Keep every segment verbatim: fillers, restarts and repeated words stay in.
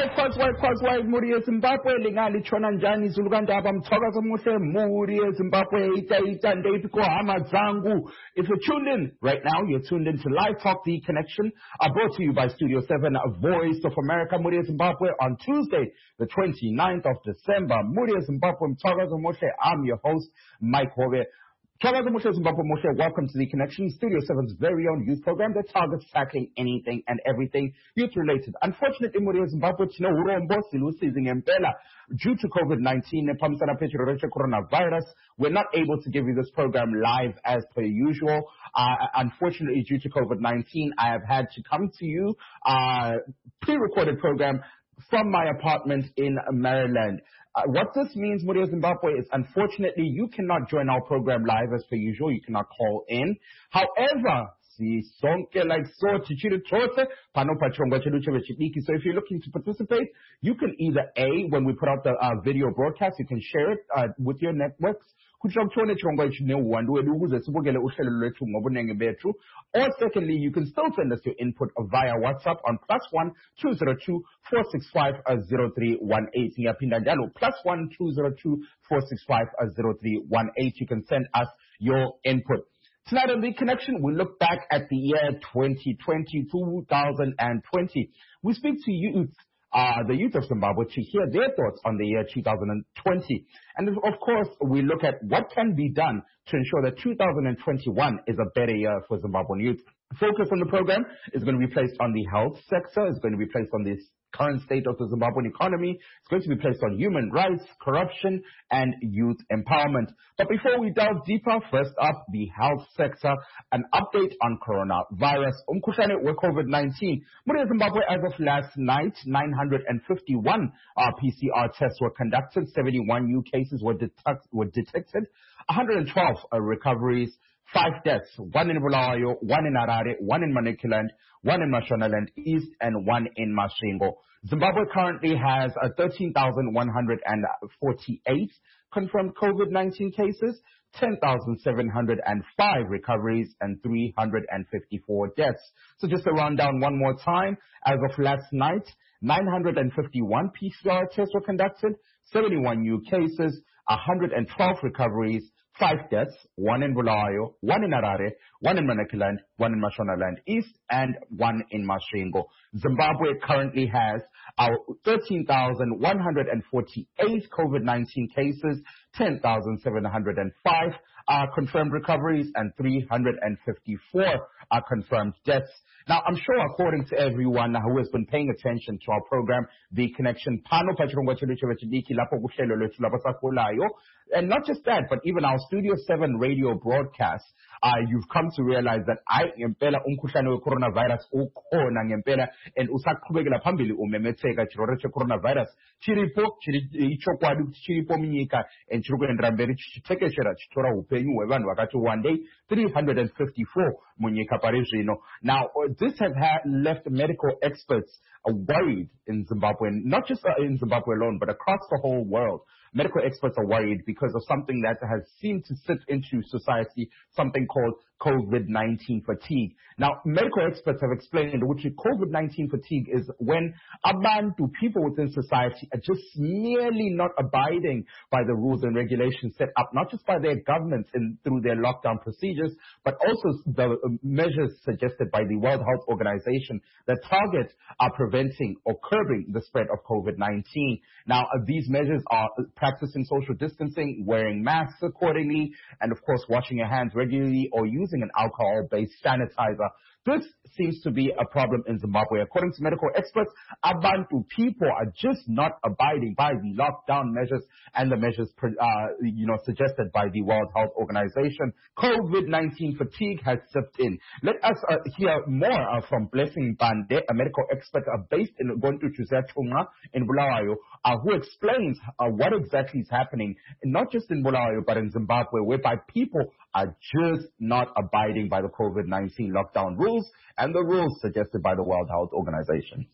Kwaziwayo, Kwaziwayo, Muri eZimbabwe, lingali chona njani Zulukandaba, Mthokozo Muhle, Muri eZimbabwe, Ita Ita Ndepiko Hamazangu. If you're tuned in right now, you're tuned in to Live Talk The Connection, uh, brought to you by Studio seven, Voice of America, Muri eZimbabwe, on Tuesday, the twenty-ninth of December. Muri eZimbabwe, Mthokozo Muhle, I'm your host, Mike Hobe. Welcome to The Connection, Studio seven's very own youth program that targets tackling anything and everything youth-related. Unfortunately, in Zimbabwe, due to COVID nineteen and coronavirus, we're not able to give you this program live as per usual. Uh, unfortunately, due to COVID nineteen, I have had to come to you uh, pre-recorded program from my apartment in Maryland. Uh, what this means, Muri Zimbabwe, is unfortunately you cannot join our program live as per usual. You cannot call in. However, si sonke like so chichiri chose panopa chonga chedu chebechidiki. So if you're looking to participate, you can either A, when we put out the uh, video broadcast, you can share it uh, with your networks. Or secondly, you can still send us your input via WhatsApp on plus one two zero two four six five zero three one eight. Plus one two zero two four six five zero three one eight. You can send us your input. Tonight on The Connection, we look back at the year twenty twenty, two thousand twenty. We speak to youth. Uh, the youth of Zimbabwe to hear their thoughts on the year two thousand twenty. And of course, we look at what can be done to ensure that two thousand twenty-one is a better year for Zimbabwean youth. Focus on the program is going to be placed on the health sector, it's going to be placed on the current state of the Zimbabwean economy, it's going to be placed on human rights, corruption, and youth empowerment. But before we delve deeper, first up, the health sector, an update on coronavirus. Umkhuhlane with COVID nineteen. Muri Zimbabwe, as of last night, nine hundred fifty-one uh, P C R tests were conducted, seventy-one new cases were, detect were detected, one hundred twelve uh, recoveries, five deaths, one in Bulawayo, one in Harare, one in Manicaland, one in Mashonaland East, and one in Masvingo. Zimbabwe currently has uh, thirteen thousand one hundred forty-eight confirmed COVID nineteen cases, ten thousand seven hundred five recoveries, and three hundred fifty-four deaths. So just to run down one more time, as of last night, nine hundred fifty-one P C R tests were conducted, seventy-one new cases, one hundred twelve recoveries, five deaths, one in Bulawayo, one in Harare, one in Manicaland, one in Mashonaland East, and one in Masvingo. Zimbabwe currently has uh, thirteen thousand one hundred forty-eight COVID nineteen cases, ten thousand seven hundred five uh, confirmed recoveries, and three hundred fifty-four uh, confirmed deaths. Now, I'm sure according to everyone who has been paying attention to our program, The Connection, and not just that, but even our Studio seven radio broadcast, uh, you've come to realize that I ngempela umkhuhlane we-coronavirus ukhona ngempela and usaqhubekela phambili umemetheka chirwere che-coronavirus chiripo ichokwadi kuti chiripo munyika and chiri kuendera mberi chichitekeshera chitora upenyu hwevanhu vakati one day three hundred fifty-four munyika pari zvino. Now, this has ha left medical experts uh, worried in Zimbabwe, not just uh, in Zimbabwe alone, but across the whole world. Medical experts are worried because of something that has seemed to sit into society, something called COVID nineteen fatigue. Now, medical experts have explained which COVID nineteen fatigue is when abantu, people within society, are just merely not abiding by the rules and regulations set up, not just by their governments in, through their lockdown procedures, but also the measures suggested by the World Health Organization that target are preventing or curbing the spread of COVID nineteen. Now, uh, these measures are practicing social distancing, wearing masks accordingly, and of course washing your hands regularly or using an alcohol-based sanitizer. This seems to be a problem in Zimbabwe. According to medical experts, abantu, people are just not abiding by the lockdown measures and the measures uh, you know, suggested by the World Health Organization. COVID nineteen fatigue has stepped in. Let us uh, hear more uh, from Blessing Bande, a medical expert uh, based in Gontu Chuzatunga in Bulawayo, uh, who explains uh, what exactly is happening, not just in Bulawayo, but in Zimbabwe, whereby people are just not abiding by the COVID nineteen lockdown rules and the rules suggested by the World Health Organization.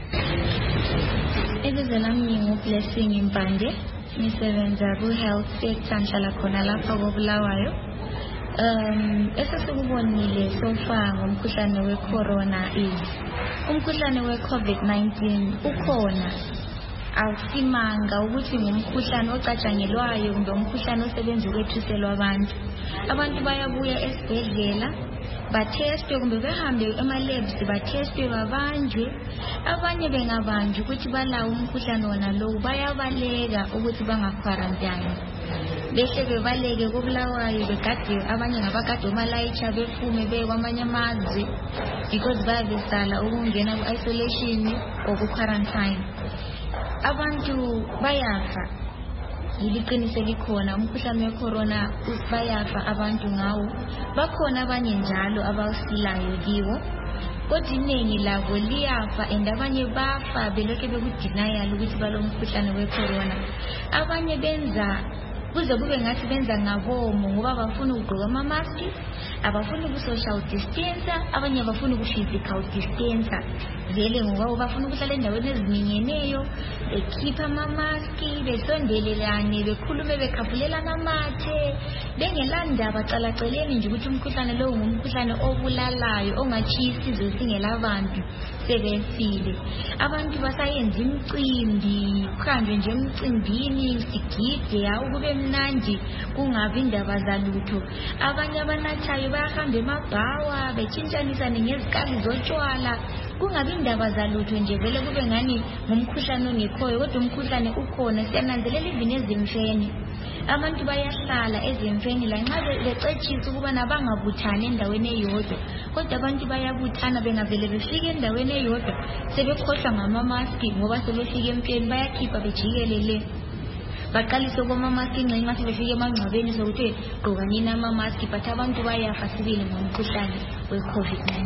Blessing Impande, nisebenza ku-health sector ngihlala khona lapha koBulawayo. Um, esesikubonile so far ngomkhuhlane we-corona is umkhuhlane we-COVID nineteen ukhona. Awusimanga ukuthi ngumkhuhlane ocatshangelwayo kumbe umkhuhlane osebenza ukwethuselwa abantu. Abantu bayabuya esibhedlela bathestwe kumbe behambe ema-labs bathestwe babanjwe. Abanye bengabanjwa ukuthi balawo umkhuhlane wona lowo bayabaleka ukuthi bangakwarantine. Behle bebaleke kobulawayo begade abanye ngabagade omalayitsha befume beye kwamanye amazwe because bayabesala ukungena ku-isolation or ku-quarantine. Abantu bayafa. Yiliqiniso likhona umkhuhlane we-corona bayafa abantu ngawo. Bakhona abanye njalo abawusilayo kiwo. Kodwa iningi labo liyafa and abanye bafa belokhe bekudenial ukuthi balomkhuhlane we-corona. Abanye benza kuze kube ngathi benza ngabomo ngoba bafuna ukugqoka ama-mask, abafuna uku-social distance, abanye abafuna uku-physical distance. Vele ngoba bafuna ukuhlala endaweni eziminyeneyo, bekhipha ama-mask, besondelelane, bekhulume bekhafulelana amathe, bengelandaba calaceleni nje ukuthi umkhuhlane lowo ngumkhuhlane obulalayo ongatshiya isizwe singelabantu sebefile. Abantu basayenza imicimbi, kuhanjwe nje emcimbini sigide hawu kube mnandi kungabi indaba zalutho. Abanye abanathayo bayahamba emabhawa betshintshanisane ngezikali zotshwala kungabi indaba zalutho nje vele kube ngani ngumkhuhlane ongekhoyo kodwa umkhuhlane ukhona. Siyananzelela even ezimfeni abantu bayahlala ezimfeni lanxa becetshisa ukuba nabangabuthani endaweni eyodwa kodwa abantu bayabuthana bengavele befike endaweni eyodwa sebekhohlwa ngama-maski ngoba sebefike emfeni bayakhipha bejikelele baqalise kwama-maski nxa sebefike emangcwabeni sokuthi gqokanini ama-maski but abantu bayafa sibili ngomkhuhlane we-COVID nineteen.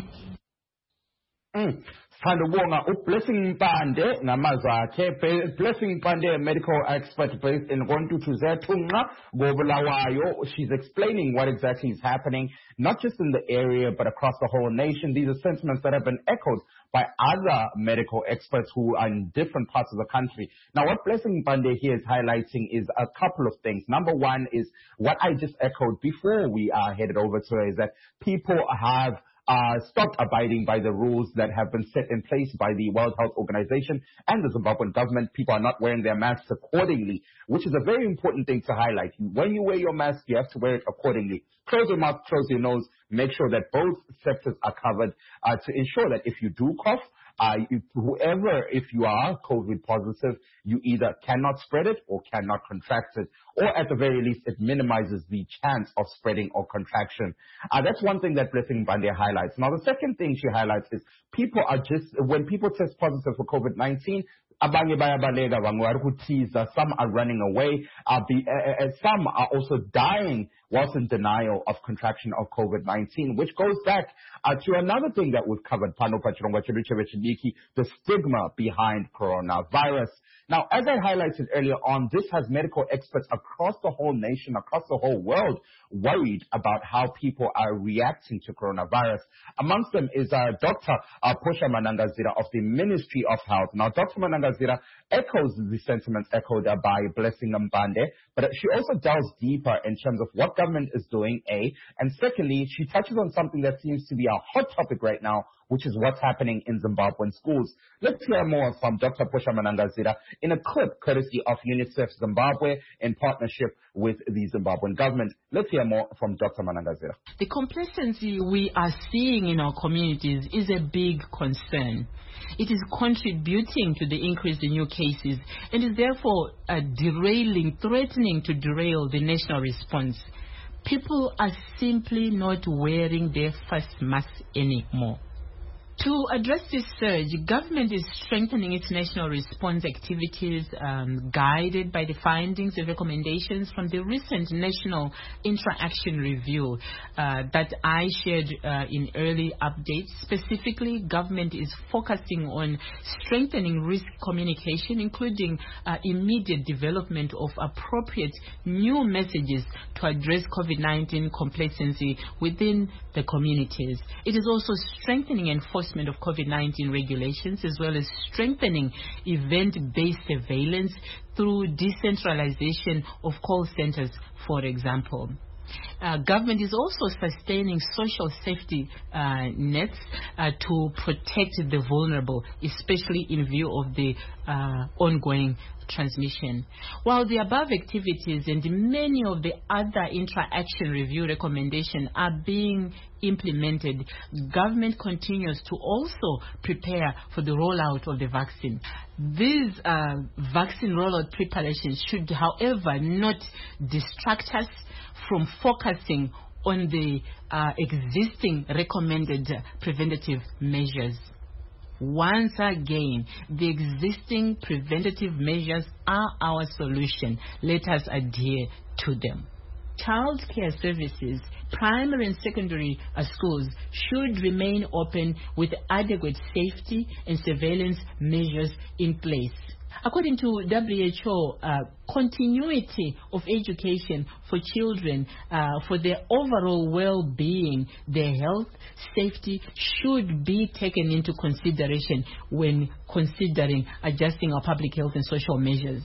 Mm. Sandobonga uBlessing Mpande ngamazwi akhe. Blessing Mpande, medical expert based in Gontutuzetunga Gobulawayo. She's explaining what exactly is happening, not just in the area but across the whole nation. These are sentiments that have been echoed by other medical experts who are in different parts of the country. Now, what Blessing Mpande here is highlighting is a couple of things. Number one is what I just echoed before we are headed over to her, is that people have Uh, stopped abiding by the rules that have been set in place by the World Health Organization and the Zimbabwean government. People are not wearing their masks accordingly, which is a very important thing to highlight. When you wear your mask, you have to wear it accordingly. Close your mouth, close your nose, make sure that both sectors are covered uh, to ensure that if you do cough, Uh, if, whoever, if you are COVID positive, you either cannot spread it or cannot contract it, or at the very least, it minimizes the chance of spreading or contraction. Uh, that's one thing that Blessing Mpande highlights. Now, the second thing she highlights is people are just, when people test positive for COVID nineteen, abanye bayabaleka, some are running away, uh, the, uh, uh, some are also dying whilst in denial of contraction of COVID nineteen, which goes back uh, to another thing that we've covered, the stigma behind coronavirus. Now, as I highlighted earlier on, this has medical experts across the whole nation, across the whole world, worried about how people are reacting to coronavirus. Amongst them is uh, Doctor Uh, Phosha Manangazira of the Ministry of Health. Now, Doctor Manangazira echoes the sentiments echoed by Blessing Mpande, but she also delves deeper in terms of what government is doing, A, and secondly, she touches on something that seems to be a hot topic right now, which is what's happening in Zimbabwean schools. Let's hear more from Doctor Phosha Manangazira in a clip courtesy of UNICEF Zimbabwe in partnership with the Zimbabwean government. Let's hear more from Doctor Manangazira. The complacency we are seeing in our communities is a big concern. It is contributing to the increase in new cases and is therefore uh, derailing, threatening to derail the national response. People are simply not wearing their face masks anymore. To address this surge, government is strengthening its national response activities, um, guided by the findings and recommendations from the recent National Interaction Review uh, that I shared uh, in early updates. Specifically, government is focusing on strengthening risk communication, including uh, immediate development of appropriate new messages to address COVID nineteen complacency within the communities. It is also strengthening enforcement of COVID nineteen regulations, as well as strengthening event-based surveillance through decentralization of call centers, for example. Uh, government is also sustaining social safety uh, nets uh, to protect the vulnerable, especially in view of the uh, ongoing transmission. While the above activities and many of the other intra-action review recommendations are being implemented, government continues to also prepare for the rollout of the vaccine. These uh, vaccine rollout preparations should, however, not distract us from focusing on the uh, existing recommended preventative measures. Once again, the existing preventative measures are our solution. Let us adhere to them. Child care services, primary and secondary uh, schools should remain open with adequate safety and surveillance measures in place. According to W H O, uh, continuity of education for children, uh, for their overall well-being, their health, safety should be taken into consideration when considering adjusting our public health and social measures.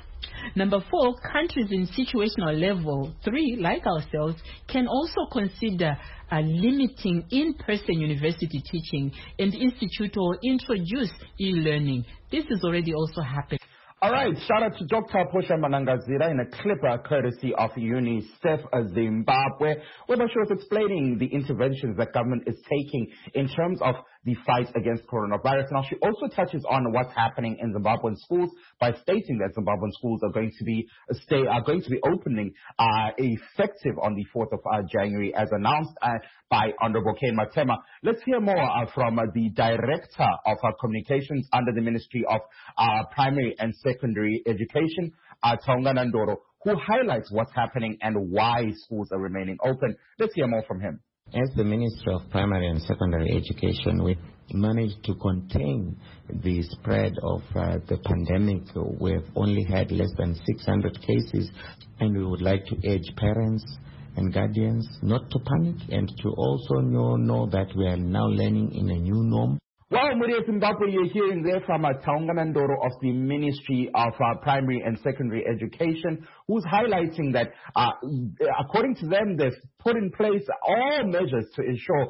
Number four, countries in situational level three, like ourselves, can also consider uh, limiting in-person university teaching and institute or introduce e-learning. This is already also happening. All right, shout out to Doctor Portia Manangazira in a clip uh, courtesy of UNICEF Zimbabwe, where she was explaining the interventions that government is taking in terms of the fight against coronavirus. Now, she also touches on what's happening in Zimbabwean schools by stating that Zimbabwean schools are going to be uh, stay are going to be opening uh, effective on the fourth of uh, January, as announced uh, by Honorable Kane Matema. Let's hear more uh, from uh, the Director of uh, Communications under the Ministry of uh, Primary and Secondary Education, uh, Taungana Ndoro, who highlights what's happening and why schools are remaining open. Let's hear more from him. As the Ministry of Primary and Secondary Education, we managed to contain the spread of uh, the pandemic. We've only had less than six hundred cases, and we would like to urge parents and guardians not to panic and to also know, know that we are now learning in a new norm. Well, Muria Zimbabwe, you're hearing there from uh, Taungana Ndoro of the Ministry of uh, Primary and Secondary Education, who's highlighting that, uh, according to them, they've put in place all measures to ensure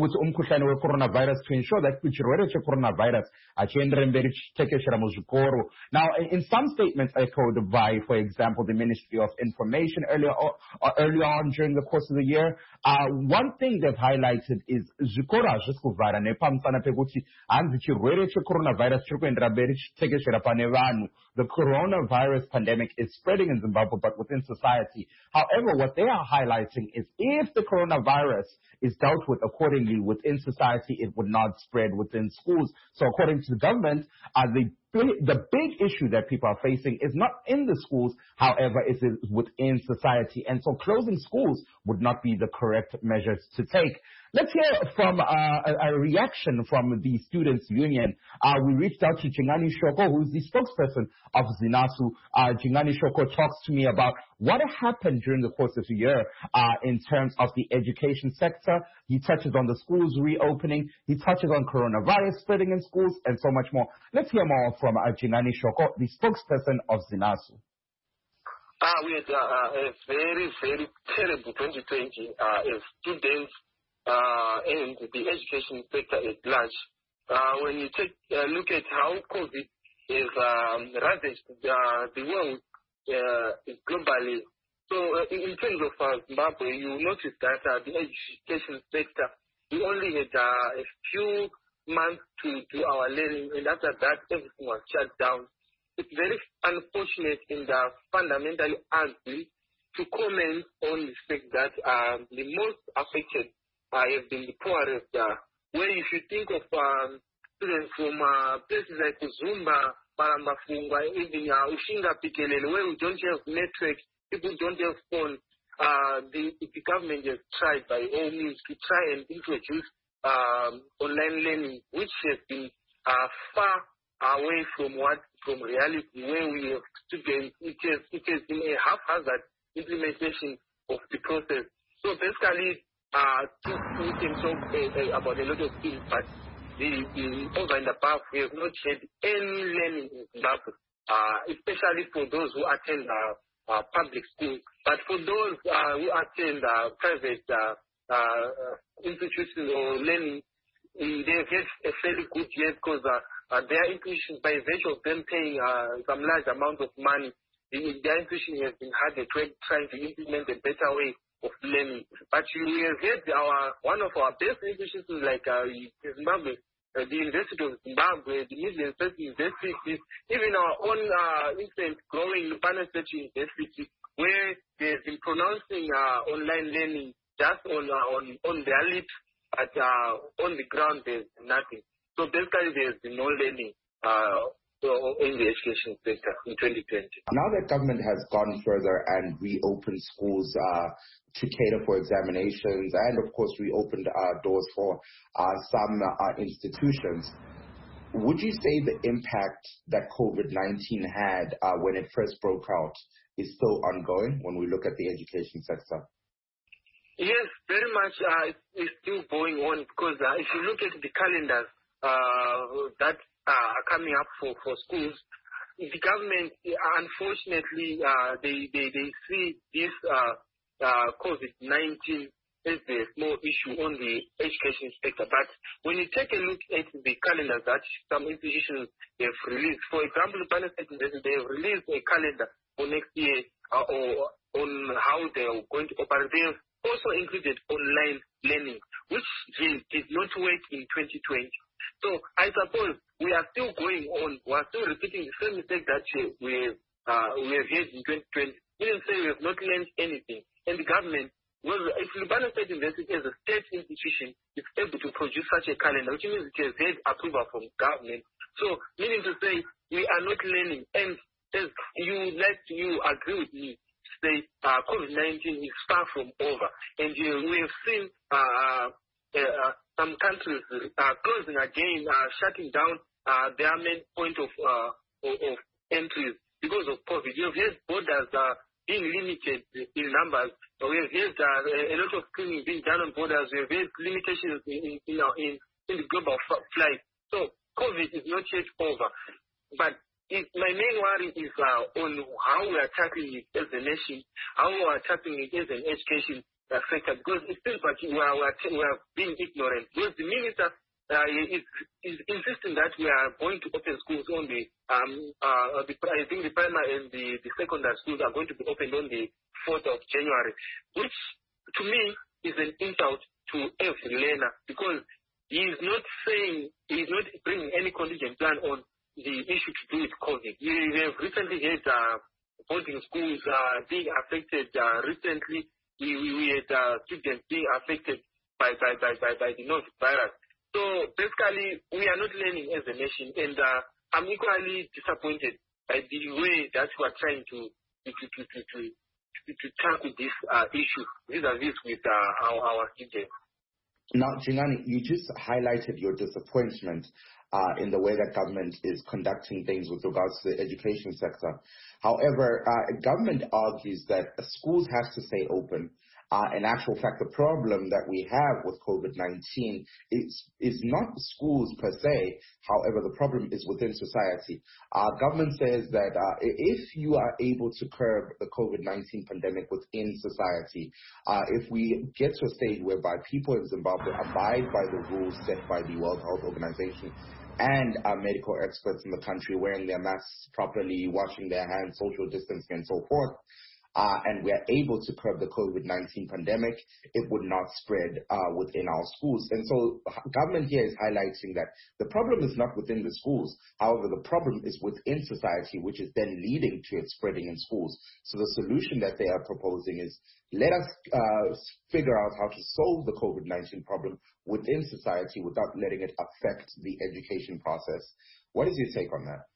coronavirus, to ensure that coronavirus. Now, in some statements echoed by, for example, the Ministry of Information earlier, uh, earlier on during the course of the year, uh, one thing they've highlighted is zvikora zvirikuvhara nepamusana pekuti hanzi chirwere checoronavirus chiri kuendera mberi chichitekeshera pane vanhu. The coronavirus pandemic is spreading in Zimbabwe, but within society. However, what they are highlighting is if the coronavirus is dealt with accordingly within society, it would not spread within schools. So according to the government, uh, the the big issue that people are facing is not in the schools, however, it is within society. And so closing schools would not be the correct measures to take. Let's hear from uh, a, a reaction from the Students' Union. Uh, we reached out to Jingani Shoko, who is the spokesperson of ZINASU. Uh, Jingani Shoko talks to me about what happened during the course of the year uh, in terms of the education sector. He touches on the schools reopening. He touches on coronavirus spreading in schools and so much more. Let's hear more from uh, Jingani Shoko, the spokesperson of ZINASU. Ah, we had uh, a very, very terrible twenty twenty uh, as students uh, and the education sector at large. Uh, when you take a look at how COVID is um, ravaged uh, the world uh, globally, so uh, in terms of uh, Zimbabwe, you notice that uh, the education sector, we only had uh, a few months to do our learning, and after that, everything was shut down. It's very unfortunate and uh, fundamentally ugly to comment on the fact that uh, the most affected uh, have been the poorest. Uh, where if you think of um, students from uh, places like Zumba, Paramafungwa, even uh, Ushinga Pikelele, where we don't have network, people don't have phone, uh, the, the government has tried by all means to try and introduce um, online learning, which has been uh, far away from what from reality, where we have students. It has, it has been a haphazard implementation of the process. So basically, uh, we can talk uh, about a lot of things, but the, the over and above, we have not had any learning in Zimbabwe, uh, especially for those who attend uh, uh, public schools. But for those uh, who attend uh, private uh, uh, institutions or learning, they've had a fairly good year because uh, uh, their institutions, by virtue of them paying uh, some large amount of money, the, their institution has been hard at work trying to implement a better way of learning. But we have had our one of our best institutions like uh, Zimbabwe, uh, the University of Zimbabwe, the Midlands University, even our own uh, infant growing Lupana State University, where they've been pronouncing uh, online learning just on uh, on on their lips, but uh, on the ground there's nothing. So basically there's been no learning uh, in the education sector in twenty twenty. Now that government has gone further and reopened schools uh, to cater for examinations, and of course reopened uh, doors for uh, some uh, institutions, would you say the impact that COVID nineteen had uh, when it first broke out is still ongoing when we look at the education sector? Yes, very much uh, it's still going on because uh, if you look at the calendars uh, that are coming up for, for schools, the government, unfortunately, uh, they, they, they see this uh, uh, COVID nineteen as a small issue on the education sector. But when you take a look at the calendar that some institutions have released, for example, Lupana State University, they have released a calendar for next year uh, or on how they are going to operate. They have also included online learning, which did not work in twenty twenty. So I suppose we are still going on. We are still repeating the same mistake that we have, uh, we have had in twenty twenty. We didn't say we have not learned anything. And the government, well, if Lupana State University as a state institution is able to produce such a calendar, which means it has had approval from government. So meaning to say we are not learning. And as you like to, you agree with me, say uh, COVID nineteen is far from over. And uh, we have seen uh, uh, some countries uh, closing again, uh, shutting down uh, their main point of, uh, of, of entries because of COVID. We have had borders uh, being limited in numbers. We have had uh, a lot of screening being done on borders. We have had limitations in, in, in, in the global flight. So COVID is not yet over. But It, my main worry is uh, on how we are tackling it as a nation, how we are tackling it as an education uh, sector, because it seems like we are, we are, we are being ignorant. Because the minister uh, is, is insisting that we are going to open schools on the, um, uh, the I think the primary and the, the secondary schools are going to be opened on the fourth of January, which to me is an insult to every learner, because he is not saying, he is not bringing any contingent plan on the issue to do with COVID. We have recently had uh, boarding schools uh, being affected. Uh, recently, we, we had uh, students being affected by, by, by, by, by the novel virus. So basically, we are not learning as a nation, and uh, I'm equally disappointed by the way that we are trying to to to to to, to, to tackle this uh, issue vis-a-vis with uh, our, our students. Now, Jingani, you just highlighted your disappointment uh, in the way that government is conducting things with regards to the education sector. However, uh, government argues that schools have to stay open. Uh, in actual fact, the problem that we have with COVID nineteen is, is not schools per se. However, the problem is within society. Uh, government says that uh, if you are able to curb the COVID nineteen pandemic within society, uh, if we get to a stage whereby people in Zimbabwe abide by the rules set by the World Health Organization and uh, medical experts in the country, wearing their masks properly, washing their hands, social distancing, and so forth, Uh, and we are able to curb the COVID nineteen pandemic, it would not spread uh, within our schools. And so government here is highlighting that the problem is not within the schools. However, the problem is within society, which is then leading to it spreading in schools. So the solution that they are proposing is let us uh, figure out how to solve the COVID nineteen problem within society without letting it affect the education process. What is your take on that?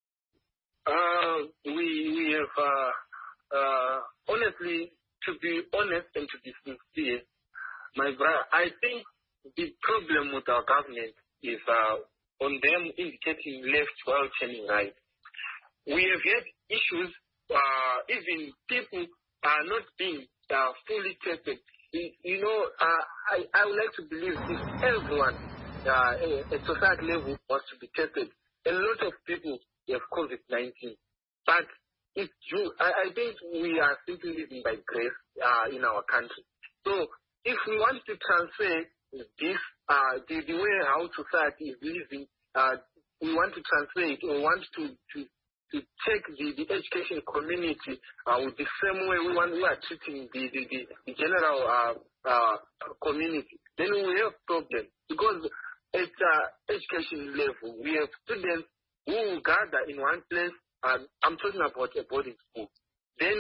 Uh, we, we have... Uh... Uh, honestly, to be honest and to be sincere, my brother, I think the problem with our government is uh, on them indicating left while turning right. We have had issues, uh, even people are not being uh, fully tested. You know, uh, I, I would like to believe if everyone uh, at society level was to be tested, a lot of people have COVID nineteen. But it's due. I, I think we are simply living by grace uh, in our country. So if we want to transfer this, uh, the, the way how society is living, uh, we want to transfer it or want to, to, to take the, the education community uh, with the same way we want we are treating the, the, the, the general uh, uh, community, then we have problems. Because at uh, education level, we have students who gather in one place. Um, I'm talking about a boarding school. Then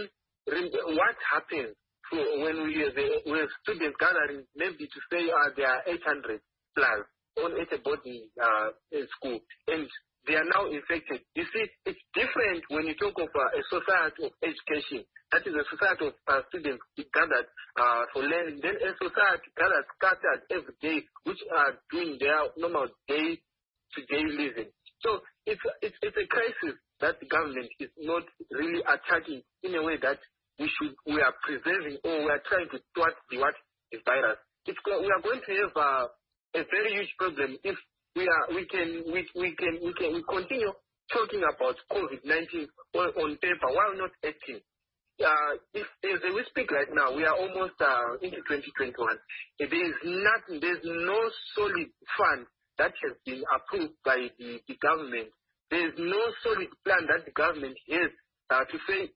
what happens so when we have, we have students gathering, maybe to say uh, there are eight hundred plus on at a boarding uh, school, and they are now infected. You see, it's different when you talk of uh, a society of education. That is a society of uh, students gathered uh, for learning. Then a society gathered scattered every day, which are doing their normal day-to-day living. So it's, it's, it's a crisis that the government is not really attacking in a way that we should, we are preserving or we are trying to thwart the what the virus. It's, we are going to have uh, a very huge problem if we are we can we, we can we can we continue talking about COVID nineteen on, on paper while not acting. Uh, if as we speak right now, we are almost uh, into twenty twenty-one. There is nothing. There's no solid fund that has been approved by the, the government. There is no solid plan that the government has uh, to say.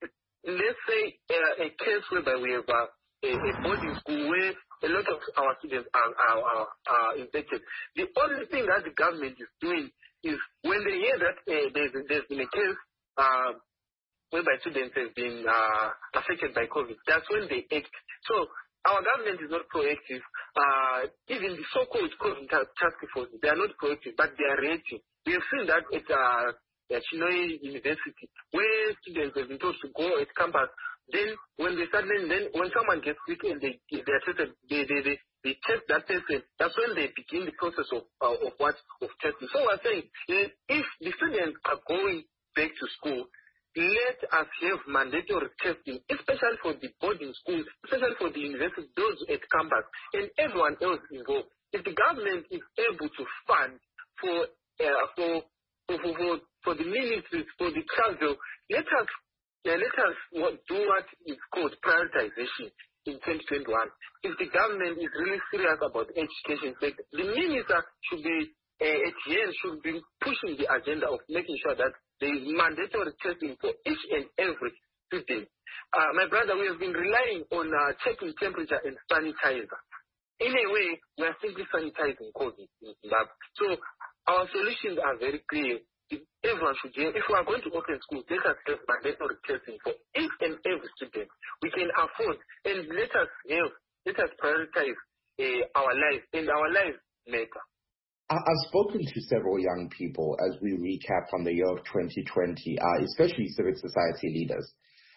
Let's say uh, a case whereby we have uh, a, a boarding school where a lot of our students are, are, are, are infected. The only thing that the government is doing is when they hear that uh, there's, there's been a case uh, whereby students have been uh, affected by COVID, that's when they act. So our government is not proactive. Uh, even the so-called COVID task force, they are not proactive, but they are reacting. We have seen that at uh, at Chinhoyi University, where students have been told to go at campus. Then when they start learning, then when someone gets sick and they they are tested, they they, they they test that person. That's when they begin the process of uh, of what of testing. So we're saying if the students are going back to school, let us have mandatory testing, especially for the boarding schools, especially for the university, those at campus, and everyone else involved. If the government is able to fund for uh, for For, for, for the ministries, for the travel, let us, uh, let us do what is called prioritization in twenty twenty-one. If the government is really serious about the education sector, the minister should be, uh, at the end, should be pushing the agenda of making sure that there is mandatory testing for each and every student. Uh, my brother, we have been relying on uh, checking temperature and sanitizer. In a way, we are simply sanitizing COVID in Zimbabwe. So our solutions are very clear. If everyone should have, if we are going to open schools, let us have mandatory testing for each and every student. We can afford, and let us have, let us prioritize uh, our lives, and our lives matter. I've spoken to several young people as we recap on the year of twenty twenty, uh, especially civic society leaders.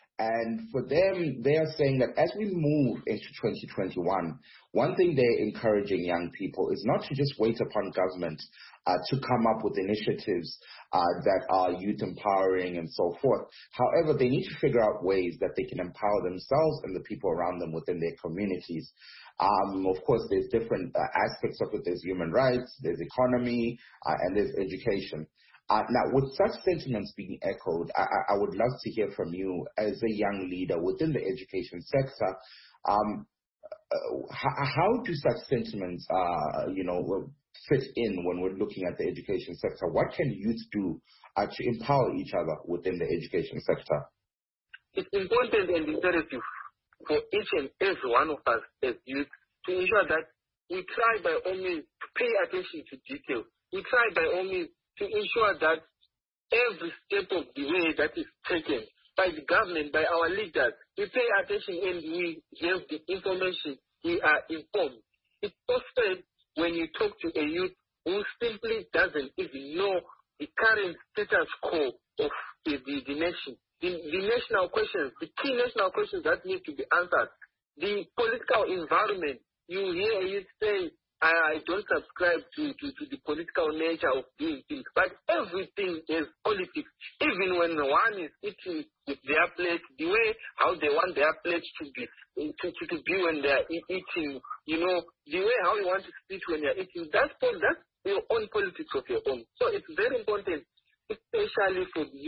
And for them, they are saying that as we move into twenty twenty-one, one thing they're encouraging young people is not to just wait upon government uh, to come up with initiatives uh, that are youth empowering and so forth. However, they need to figure out ways that they can empower themselves and the people around them within their communities. Um, of course, there's different uh, aspects of it. There's human rights, there's economy, uh, and there's education. Uh, now, with such sentiments being echoed, I, I would love to hear from you as a young leader within the education sector. Um, uh, how, how do such sentiments, uh, you know, fit in when we're looking at the education sector? What can youth do uh, to empower each other within the education sector? It's important and imperative for each and every one of us as youth to ensure that we try by all means to pay attention to detail. We try by all means to ensure that every step of the way that is taken by the government, by our leaders, we pay attention and we have the information, we are informed. It's so sad when you talk to a youth who simply doesn't even know the current status quo of the, the, the nation, the, the national questions, the key national questions that need to be answered, the political environment. You hear a youth say, I don't subscribe to, to, to the political nature of doing things, but everything is politics. Even when one is eating with their plate, the way how they want their plate to be, to, to, to be when they are eating, you know, the way how you want to speak when they are eating, that's, that's your own politics of your own. So it's very important, especially for the youth,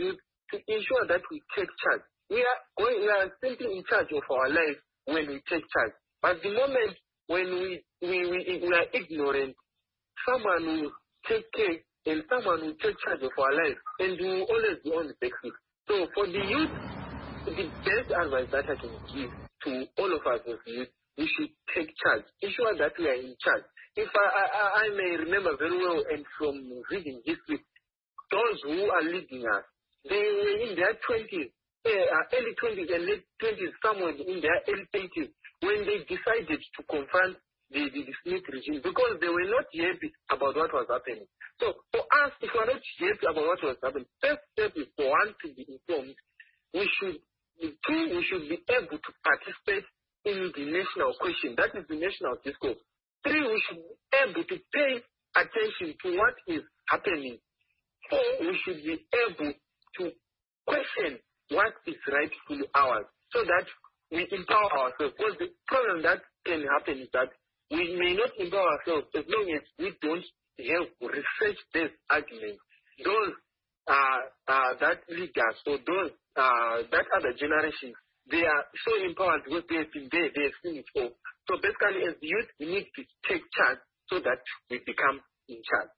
to ensure that we take charge. We are going, we are simply in charge of our lives when we take charge. But the moment when we, we, we, we are ignorant, someone will take care and someone will take charge of our lives, and we will always be on the back foot. So for the youth, the best advice that I can give to all of us as youth, we should take charge, ensure that we are in charge. If I, I, I may remember very well, and from reading history, those who are leading us, they were in their twenties, uh, early twenties and late twenties, somewhere in their early eighties, when they decided to confront the, the, the Smith regime, because they were not happy about what was happening. So for us, if we are not happy about what was happening, first step is for one to be informed. We should, two, we should be able to participate in the national question. That is the national discourse. Three, we should be able to pay attention to what is happening. Four, we should be able to question what is rightfully ours, so that we empower ourselves. Because the problem that can happen is that we may not empower ourselves as long as we don't have research-based arguments. Those uh, uh, that leaders or those uh, that other generations, they are so empowered because they have been there, they have seen it all. So basically, as youth, we need to take charge so that we become in charge.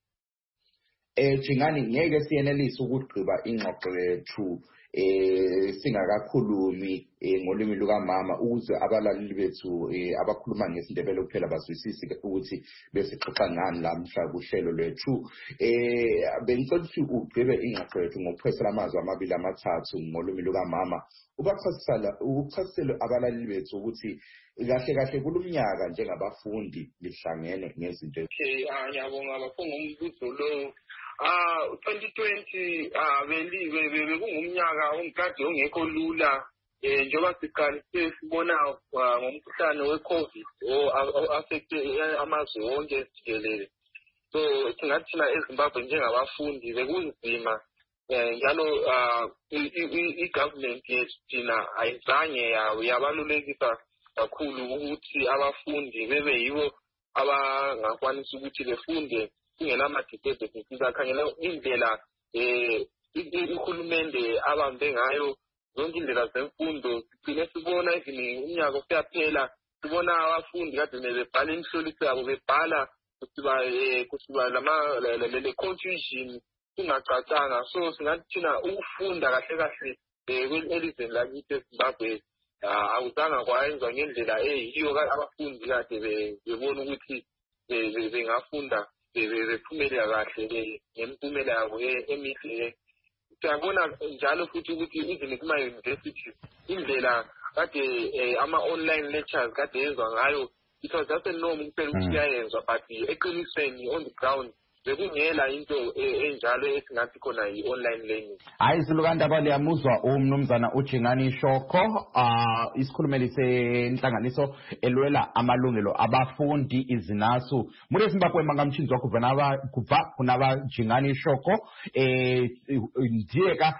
Eh Jingani ngeke siyenelise ukugqiba ingxoxo yethu eh singakakhulumi ngolimi luka mama ukuze abalaleli bethu abakhuluma ngesindebele kuphela bazwisise ukuthi besixoxa ngani lamhla kuhlelo lwethu. Eh bengicela ukuthi ugqibe ingxoxo yethu ngokuphesela amazwi amabili amathathu ngolimi luka mama ubachasisela ukuchasisela abalaleli bethu ukuthi kahle kahle kulumnyaka njengabafundi lihlangene ngezinto. Okay, ngiyabonga bafunga umbuzo lo. Ah, twenty twenty ah beli bebe kungumnyaka omkade ongekho lula eh njengoba siqalise sibona ngomkhuhlane we-COVID o affect amazwe wonke jikelele. So singathina eZimbabwe njengabafundi bekunzima njalo i-government yethu thina ayizange yabalulekisa kakhulu ukuthi abafundi bebe yibo abangakwanisa ukuthi befunde kungenamadictate sizakhangela indlela eh uhulumende abambe ngayo zonke indlela zemfundo. Sigcine sibona izini umnyaka usiyaphela sibona abafundi kade bebhala imihloliso yabo bebhala kusiba kusiba lama le confusion ingacacanga. So singathina ukufunda kahle kahle elizweni lakithi eZimbabwe awuzanga kwayenza ngendlela eyiyo abafundi kade bebona ukuthi bengafunda bephumelela kahle ngempumela yabo emihle. Siyabona njalo futhi ukuthi izini kuma-universities indlela kade ama-online lectures kade yenzwa ngayo, it was just a norm kuphela ukuthi kuyayenzwa, but eqinisweni on the ground bekungela into enjalo esingathi khona yi-online learning. Hayi silukandaba liyamuzwa umnumzana uJingani Shoko uh, isikhulumeli senhlanganiso elwela amalungelo abafundi izinasu muri Zimbabwe mangamchinzwa kuva kuva kunaba Jingani Shoko eh ndiyeka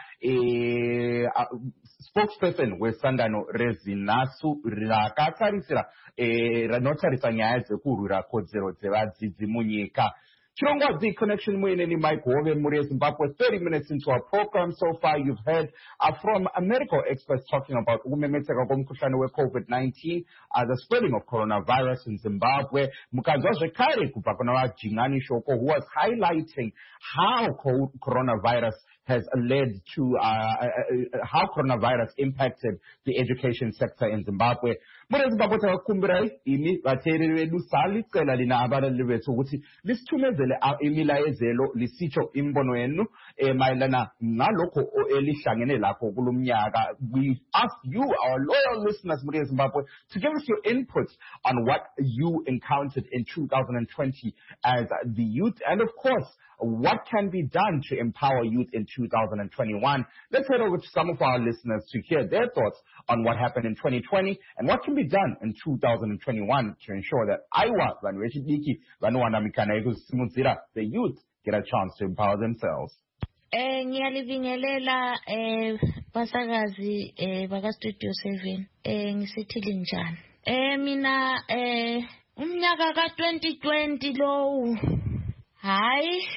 eh spokesperson wesangano rezinasu rakatsarisira eh ranotarisa nyaya dzekurwira kodzero dzevadzidzi munyika. Chirongwa the connection mwineni Mike Wove muri Zimbabwe. Thirty minutes into our program so far, you've heard uh, from uh, medical experts talking about umemetheka komkhuhlane we-COVID nineteen, uh, the spreading of coronavirus in Zimbabwe. Mukanzwa zvekare kubva kuna Jingani Shoko, who was highlighting how co coronavirus has led to uh, uh, uh, how coronavirus impacted the education sector in Zimbabwe. Muri Zimbabwe takakumbirai imi vateereri vedu salicela lina abalaleli vethu ukuthi lisithumezele imilayezelo lisitsho imbono yenu mayelana nalokho elihlangene lakho kulumnyaka. We ask you, our loyal listeners muri Zimbabwe, to give us your input on what you encountered in two thousand twenty as the youth, and of course what can be done to empower youth in two thousand twenty-one. Let's head over to some of our listeners to hear their thoughts on what happened in twenty twenty and what can be done in two thousand twenty-one to ensure that Aiwa, the youth get a chance to empower themselves. Eh ngiyalibingelela eh basakazi eh baka Studio seven eh ngisithile njani. Eh mina eh umnyaka ka twenty twenty lo hayi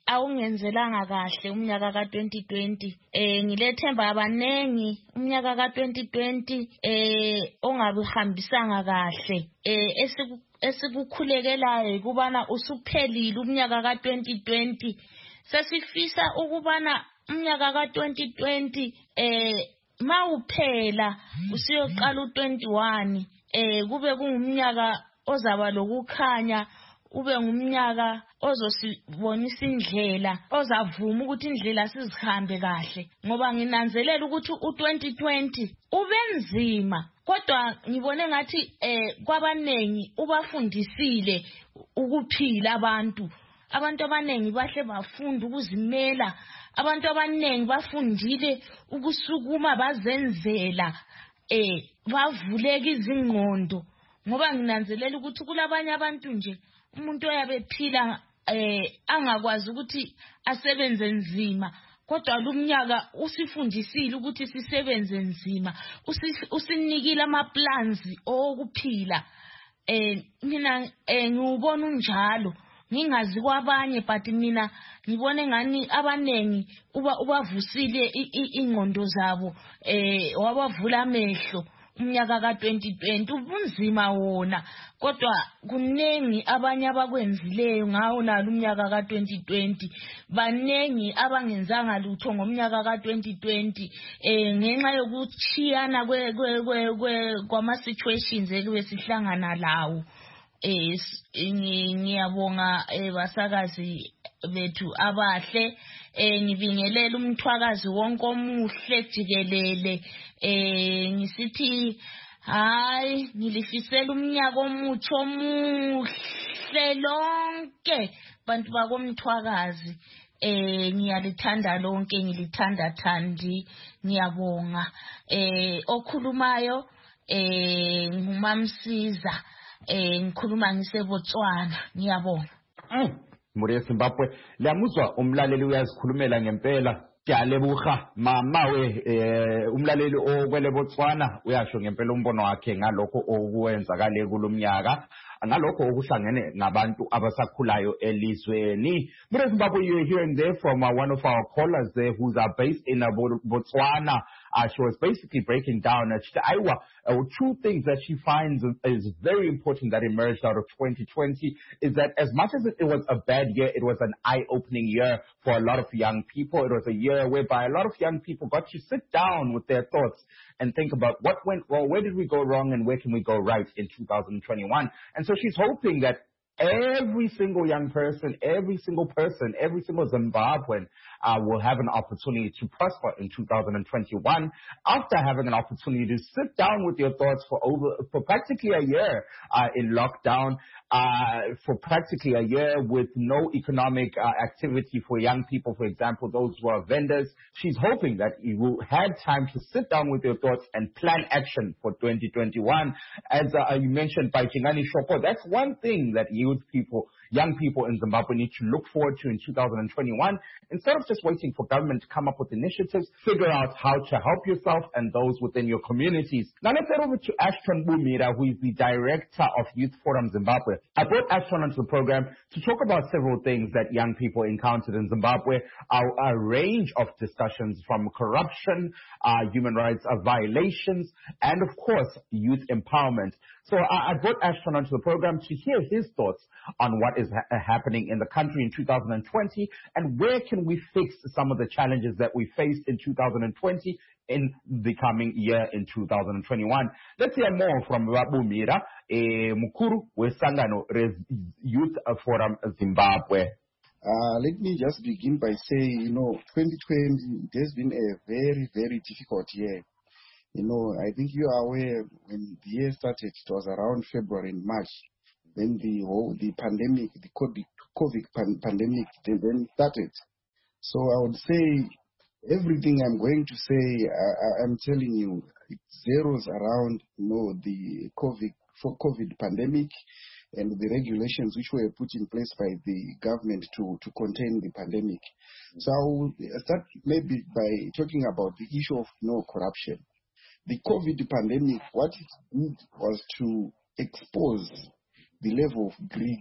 awungenzelanga kahle umnyaka ka twenty twenty. Eh ngilethemba abanengi umnyaka ka twenty twenty eh ongabihambisanga kahle. Eh esiku esikukhulekelayo kubana usuphelile umnyaka ka twenty twenty. Sasifisa ukubana umnyaka ka twenty twenty eh mawuphela usiyoqala u twenty-one eh kube kungumnyaka ozaba lokukhanya, ube ngumnyaka ozosibonisa indlela, ozavuma ukuthi indlela sizihambe kahle. Ngoba nginanzelela ukuthi u twenty twenty ubenzima, kodwa ngibone ngathi eh kwabanengi ubafundisile ukuphila abantu. Abantu abanengi bahle bafunda ukuzimela, abantu abanengi bafundile ukusukuma bazenzela, eh bavuleka izingqondo. Ngoba nginanzelela ukuthi kulabanye abantu nje umuntu oyabephila eh angakwazi ukuthi asebenze nzima, kodwa lumnyaka usifundisile ukuthi sisebenze nzima, usinikile ama plans okuphila. Eh mina eh ngubona unjalo, ngingazi kwabanye, but mina ngibone ngani abanengi uba ubavusile ingqondo zabo, eh wabavula amehlo. Umnyaka ka twenty twenty ubunzima wona, kodwa kunengi abanye abakwenzileyo ngawo nalo umnyaka ka twenty twenty. Banengi abangenzanga lutho ngomnyaka ka twenty twenty eh ngenxa yokuchiyana kwe kwe kwama situations ekube sihlangana lawo. Eh ngiyabonga basakazi bethu abahle, eh ngibingelela umthwakazi wonke omuhle jikelele. Eh ngisithi hayi ngilifisela umnyaka omutsho omuhle lonke bantu bakomthwakazi. Eh ngiyalithanda lonke, ngilithanda thandi, ngiyabonga. Eh okhulumayo eh ngumamsiza, eh ngikhuluma ngiseBotswana, ngiyabonga. Muri eZimbabwe liyamuzwa umlaleli uyazikhulumela ngempela. Siyalebuha mama we eh umlaleli okwele Botswana uyasho ngempela umbono wakhe ngalokho okuwenzakale kulomnyaka, ngalokho okuhlangene nabantu abasakhulayo elizweni. Muri eZimbabwe, you are hearing there from uh, one of our callers there who's uh, based in uh, Botswana. Uh, she was basically breaking down uh, Iowa, uh, two things that she finds is very important that emerged out of twenty twenty is that as much as it was a bad year, it was an eye-opening year for a lot of young people. It was a year whereby a lot of young people got to sit down with their thoughts and think about what went wrong, where did we go wrong, and where can we go right in two thousand twenty-one. And so she's hoping that every single young person, every single person, every single Zimbabwean uh, will have an opportunity to prosper in two thousand twenty-one after having an opportunity to sit down with your thoughts for over for practically a year uh, in lockdown, uh, for practically a year with no economic uh, activity for young people, for example, those who are vendors. She's hoping that you will have time to sit down with your thoughts and plan action for twenty twenty-one. As uh, you mentioned by Chingani Shoko, that's one thing that youth people, young people in Zimbabwe need to look forward to in two thousand twenty-one. Instead of just waiting for government to come up with initiatives, figure out how to help yourself and those within your communities. Now let's head over to Ashton Bumira, who is the director of Youth Forum Zimbabwe. I brought Ashton onto the program to talk about several things that young people encountered in Zimbabwe, a, a range of discussions from corruption, uh, human rights uh, violations, and of course, youth empowerment. So I, I brought Ashton onto the program to hear his thoughts on what is ha- happening in the country in two thousand twenty and where can we fix some of the challenges that we faced in two thousand twenty in the coming year in two thousand twenty-one. Let's hear more from Bumira, eh, Mukuru Wesangano Youth Forum Zimbabwe. Uh, let me just begin by saying, you know, twenty twenty it has been a very, very difficult year. You know, I think you are aware when the year started, it was around February and March. Then the whole, the pandemic, the COVID pan- pandemic, then started. So I would say everything I'm going to say, I, I'm telling you, it zeroes around, you know, the COVID, for COVID pandemic and the regulations which were put in place by the government to, to contain the pandemic. So I will start maybe by talking about the issue of you know, corruption. The COVID pandemic, what it did was to expose the level of greed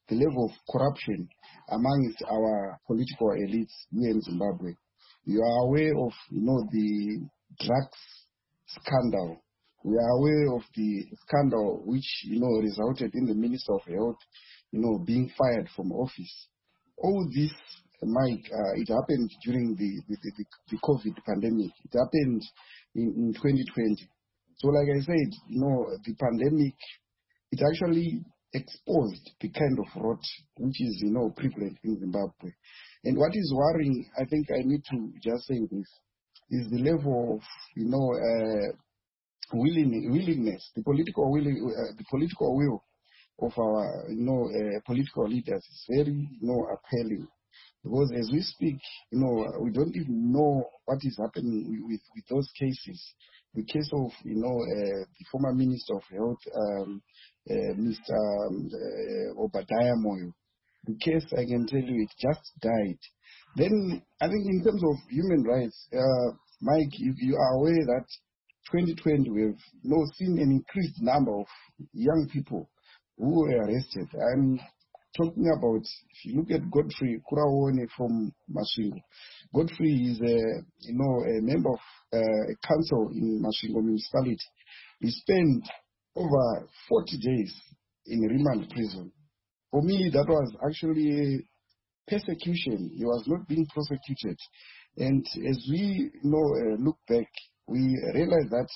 the level of corruption amongst our political elites here in Zimbabwe. You are aware of, you know, the drugs scandal. We are aware of the scandal which, you know, resulted in the Minister of Health, you know, being fired from office. All this, Mike, uh, it happened during the, the, the, the COVID pandemic. It happened in, in twenty twenty. So like I said, you know, the pandemic, it actually exposed the kind of rot which is, you know, prevalent in Zimbabwe. And what is worrying, I think I need to just say this, is the level of, you know, uh, willing, willingness, the political willing, uh, the political will of our, you know, uh, political leaders is very, you know, appalling. Because as we speak, you know, we don't even know what is happening with, with, with those cases. The case of, you know, uh, the former Minister of Health, um, uh, Mister Um, uh, Obadiah Moyo. The case, I can tell you, it just died. Then, I think in terms of human rights, uh, Mike, you, you are aware that twenty twenty we've, you know, seen an increased number of young people who were arrested. I'm talking about, if you look at Godfrey Kurawone from Masvingo. Godfrey is a, you know, a member of uh, a council in Masvingo municipality. He spent over forty days in remand prison. For me, that was actually persecution. He was not being prosecuted. And as we, you know, uh, look back, we realize that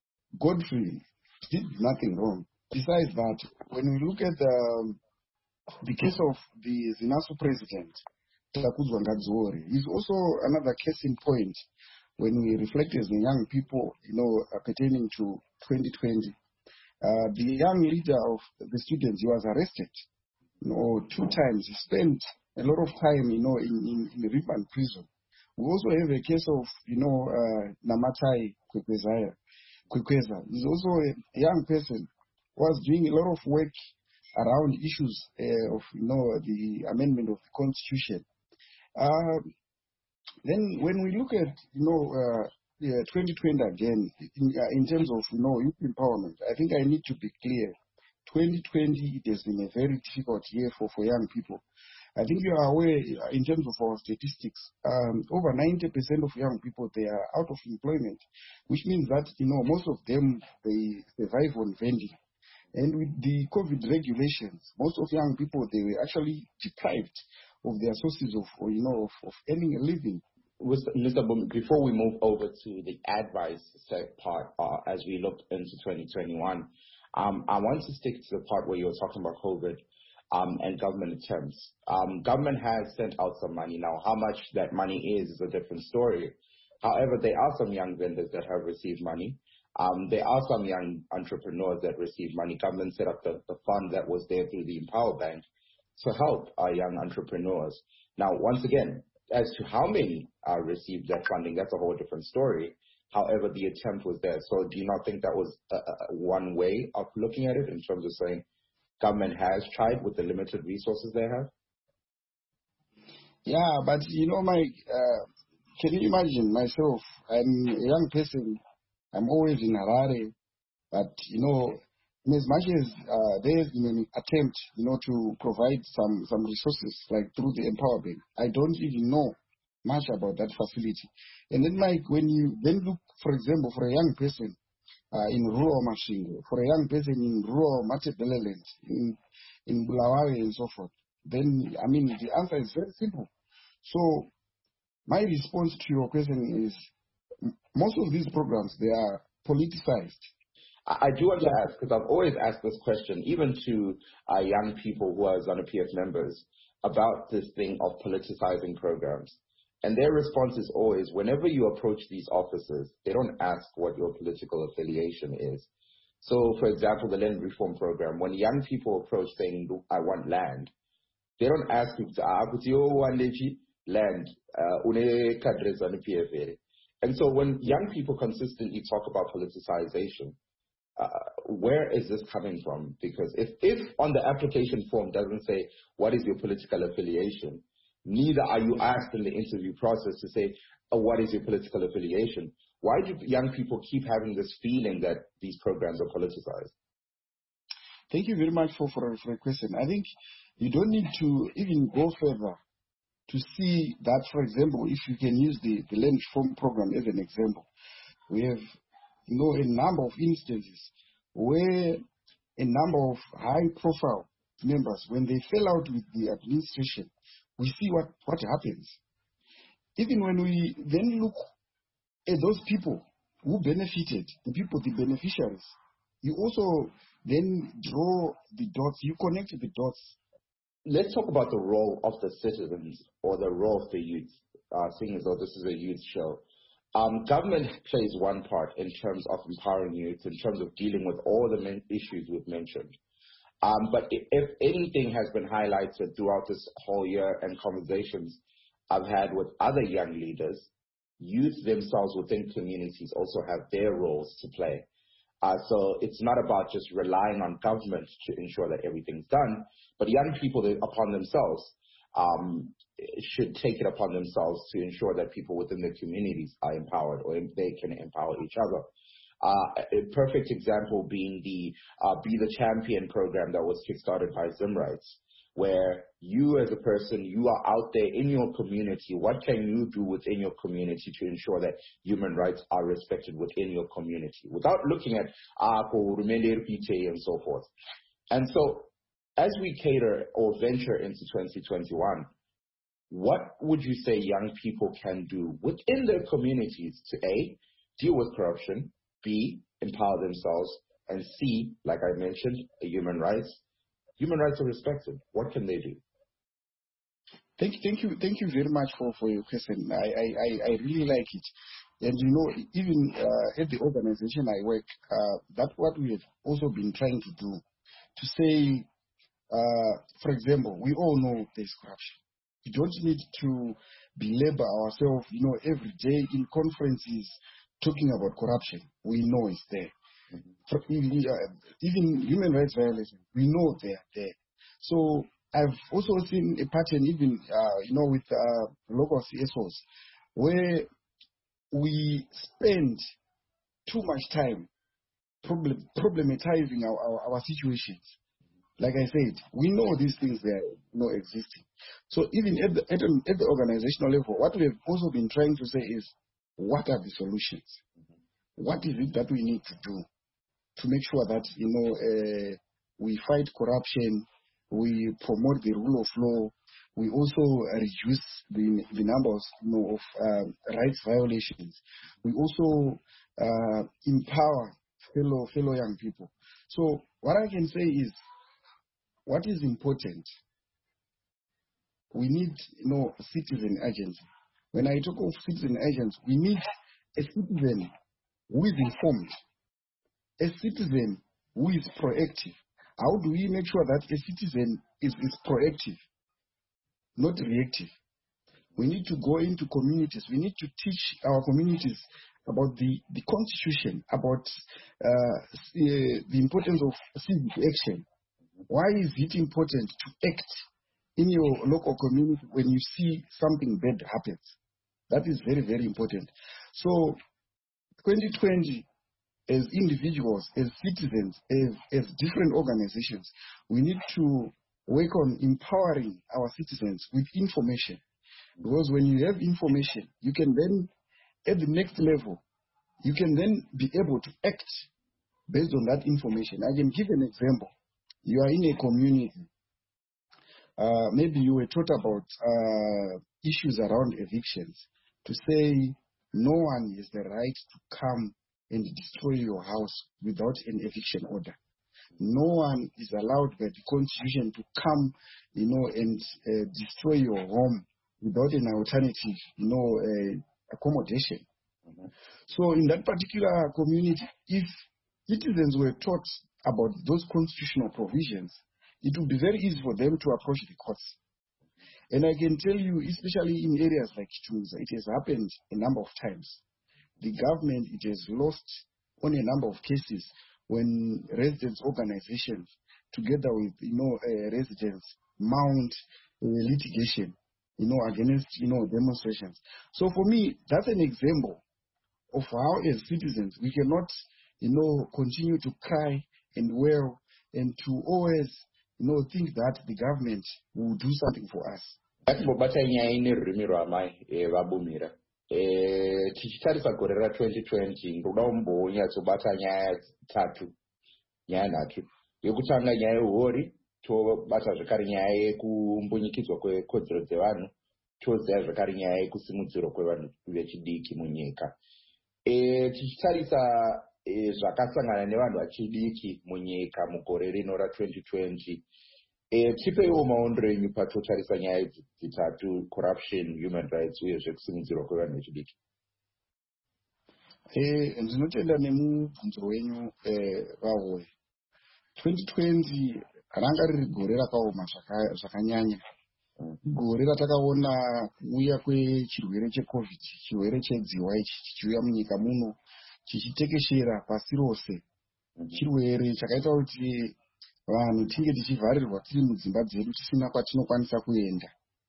Godfrey did nothing wrong. Besides that, when we look at the, the case of the ZINASO president, Takuzwa Ngadzori, is also another case in point when we reflect as the young people, you know, uh, pertaining to twenty twenty. Uh, the young leader of the students, he was arrested, you know, two times. He spent a lot of time, you know, in, in, in remand prison. We also have a case of, you know, uh, Namatai Kwekweza. He's also a young person who was doing a lot of work around issues uh, of, you know, the amendment of the Constitution. Uh, then when we look at, you know, uh, yeah, twenty twenty again, in, uh, in terms of, you know, youth empowerment, I think I need to be clear. twenty twenty, it has been a very difficult year for, for young people. I think you are aware, in terms of our statistics, um, over ninety percent of young people, they are out of employment, which means that, you know, most of them, they survive on vending. And with the COVID regulations, most of young people, they were actually deprived of their sources of, you know, of, of earning a living. Mister Boom, before we move over to the advice part, uh, as we look into twenty twenty-one, um, I want to stick to the part where you were talking about COVID um, and government attempts. Um, government has sent out some money. Now, how much that money is is a different story. However, there are some young vendors that have received money. Um, there are some young entrepreneurs that received money. Government set up the, the fund that was there through the Empower Bank to help our young entrepreneurs. Now, once again, as to how many uh, received that funding, that's a whole different story. However, the attempt was there. So do you not think that was uh, one way of looking at it in terms of saying government has tried with the limited resources they have? Yeah, but you know, Mike, uh, can you imagine myself? I'm a young person. I'm always in Harare. But, you know, as much as uh, there has been an attempt, you know, to provide some, some resources, like through the Empower Bank, I don't even know much about that facility. And then, Mike, when you then look, for example, for a young person uh, in rural Masvingo, for a young person in rural Matabeleland, in, in Bulawayo and so forth, then, I mean, the answer is very simple. So my response to your question is, most of these programs, they are politicized. I do want to ask, because I've always asked this question, even to uh, young people who are ZANU P F members, about this thing of politicizing programs. And their response is always, whenever you approach these offices, they don't ask what your political affiliation is. So, for example, the land reform program, when young people approach saying, I want land, they don't ask you, ah, but you want land, une cadre ZANU P F. And so when young people consistently talk about politicization, uh, where is this coming from? Because if, if on the application form doesn't say, what is your political affiliation, neither are you asked in the interview process to say, oh, what is your political affiliation? Why do young people keep having this feeling that these programs are politicized? Thank you very much for, for, for the question. I think You don't need to even go further to see that, for example, if you can use the, the land reform program as an example, we have you know, a number of instances where a number of high-profile members, when they fell out with the administration, we see what, what happens. Even when we then look at those people who benefited, the people, the beneficiaries, you also then draw the dots, you connect the dots. Let's talk about the role of the citizens or the role of the youth, uh, seeing as though this is a youth show. Um, government plays one part in terms of empowering youth, in terms of dealing with all the main issues we've mentioned. Um, but if anything has been highlighted throughout this whole year and conversations I've had with other young leaders, youth themselves within communities also have their roles to play. Uh, so it's not about just relying on government to ensure that everything's done, but young people upon themselves um, should take it upon themselves to ensure that people within their communities are empowered or they can empower each other. Uh, a perfect example being the uh, Be the Champion program that was kickstarted by Zimrights, where you as a person, you are out there in your community. What can you do within your community to ensure that human rights are respected within your community without looking at uh, and so forth. And so as we cater or venture into twenty twenty-one, what would you say young people can do within their communities to A, deal with corruption, B, empower themselves, and C, like I mentioned, human rights? Human rights are respected. What can they do? Thank you, thank you, thank you very much for, for your question. I, I, I really like it. And you know, even uh, at the organization I work, uh, that's what we have also been trying to do. To say, uh, for example, we all know there's corruption. We don't need to belabor ourselves, you know, every day in conferences talking about corruption. We know it's there. Even human rights violations, we know they're there. So I've also seen a pattern even, uh, you know, with uh, local C S Os, where we spend too much time problem, problematizing our, our, our situations. Like I said, we know these things are you know, existing. So even at the, at, at the organizational level, what we have also been trying to say is, what are the solutions? What is it that we need to do to make sure that, you know, uh, we fight corruption, we promote the rule of law, we also reduce the, the numbers you know, of uh, rights violations. We also uh, empower fellow, fellow young people. So what I can say is, what is important, we need, you know, citizen agency. When I talk of citizen agents, we need a citizen who is informed, a citizen who is proactive. How do we make sure that a citizen is, is proactive, not reactive? We need to go into communities. We need to teach our communities about the, the constitution, about uh, the importance of civic action. Why is it important to act in your local community when you see something bad happens? That is very, very important. So twenty twenty, as individuals, as citizens, as, as different organizations, we need to work on empowering our citizens with information. Because when you have information, you can then, at the next level, you can then be able to act based on that information. I can give an example. You are in a community. Uh, maybe you were taught about uh, issues around evictions. To say no one has the right to come and destroy your house without an eviction order. No one is allowed by the Constitution to come, you know, and uh, destroy your home without an alternative, you know, uh, accommodation. Mm-hmm. So in that particular community, if citizens were taught about those constitutional provisions, it would be very easy for them to approach the courts. And I can tell you, especially in areas like Chumuza, it has happened a number of times. The government, it has lost on a number of cases when residents' organizations, together with, you know, uh, residents, mount uh, litigation, you know, against, you know, demonstrations. So for me, that's an example of how, as citizens, we cannot, you know, continue to cry and wail and to always you know, think that the government will do something for us. Ngatimbobata nyaya inerurimi rwamai vabumira. Tichitarisa gore ra twenty twenty ndoda kumbonyatsobata nyaya tatu, nyaya nhatu. Yekutanga nyaya yehori, tobata zvakare nyaya yekumbunyikidzwa kwekodzero dzevanhu, toziva zvakare nyaya yekusimudzirwa kwevanhu vechidiki munyika. Tichitarisa zvakasangana nevanhu vechidiki munyika mugore rino ra twenty twenty, tipeiwo maondero enyu patotarisa nyaya idzi dzitatu: corruption, human rights uye zvekusimudzirwa kwevanhu vechidiki. Ndinotenda nemubvunzo wenyu vahoye. twenty twenty ranga riri gore rakaoma zvakanyanya. Gore ratakaona kuuya kwechirwere checovid, chirwere chedziwa ichi chichiuya munyika muno chichitekeshera pasi rose. Chirwere chakaita kuti vanhu tinge tichivharirwa tiri mudzimba dzedu tisina kwatinokwanisa kuenda.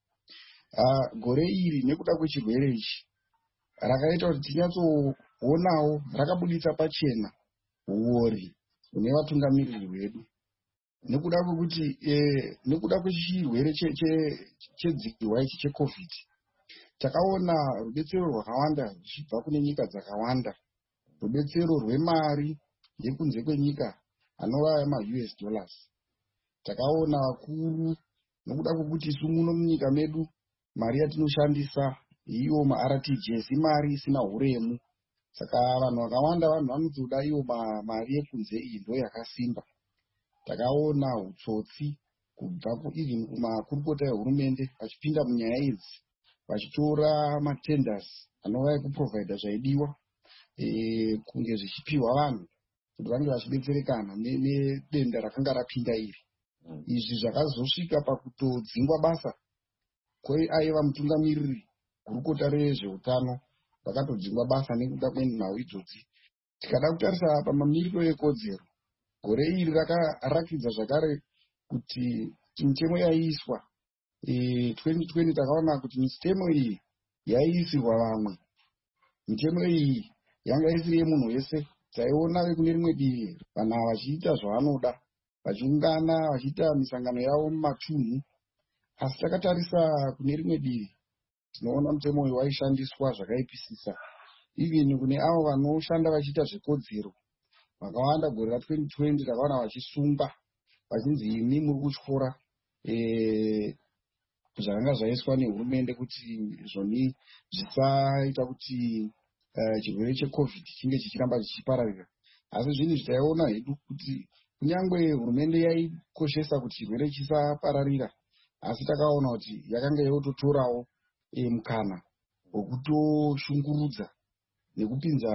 Gore iri nekuda kwechirwere ichi rakaita kuti tinyatsoonawo, rakabuditsa pachena uori kune vatungamiriri vedu. Nekuda kwekuti nekuda kwechirwere chedziwa ichi checovid, takaona rudetsero rwakawanda zvichibva kune nyika dzakawanda, rudetsero rwemari yekunze kwenyika anova ma-U S dollars. Takaona vakuru nekuda kwekuti isu muno munyika medu mari yatinoshandisa iyo ma-R T G S imari isina uremu. Saka vanhu vakawanda vanhu vanotoda iyo mari yekunze iyi ndo yakasimba. Takaona utsotsi kubva even kumakurukota ehurumende vachipinda munyaya idzi, vachitora matenders anova ekuprovhaidha zvaidiwa kunge zvichipiwa vanhu kuti vange vachidetserekana nedenda rakanga rapinda iri. Izvi zvakazosvika pakutodzingwa basa kwaiva mutungamiriri gurukota rezveutano, vakatodzingwa basa nekuda kwenhau idzodzi. Tikada kutarisa pamamiriro ekodzero, gore iri rakarakidza zvakare kuti mitemo yaiiswa twenty twenty takaona kuti mitemo iyi yaiisirwa vamwe. Mitemo iyi yanga isiri yemunhu wese. Taiona vekune rimwe divi vanhu ava vachiita zvavanoda, vachiungana vachiita misangano yavo mumatunhu. Asi takatarisa kune rimwe divi tinoona mutemo uyu waishandiswa zvakaipisisa, even kune avo vanoshanda vachiita zvekodzero. Vakawanda gore ra twenty twenty takaona vachisungwa vachinzi imi muri kutyora zvakanga zvaiswa nehurumende kuti zvoni zvisaita kuti chirwere checovid chinge chichiramba chichipararira. Asi zvinhu zvitaiona hedu kuti kunyange hurumende yaikoshesa kuti chirwere chisapararira, asi takaona kuti yakanga yototorawo mukana wekutoshungurudza nekupinza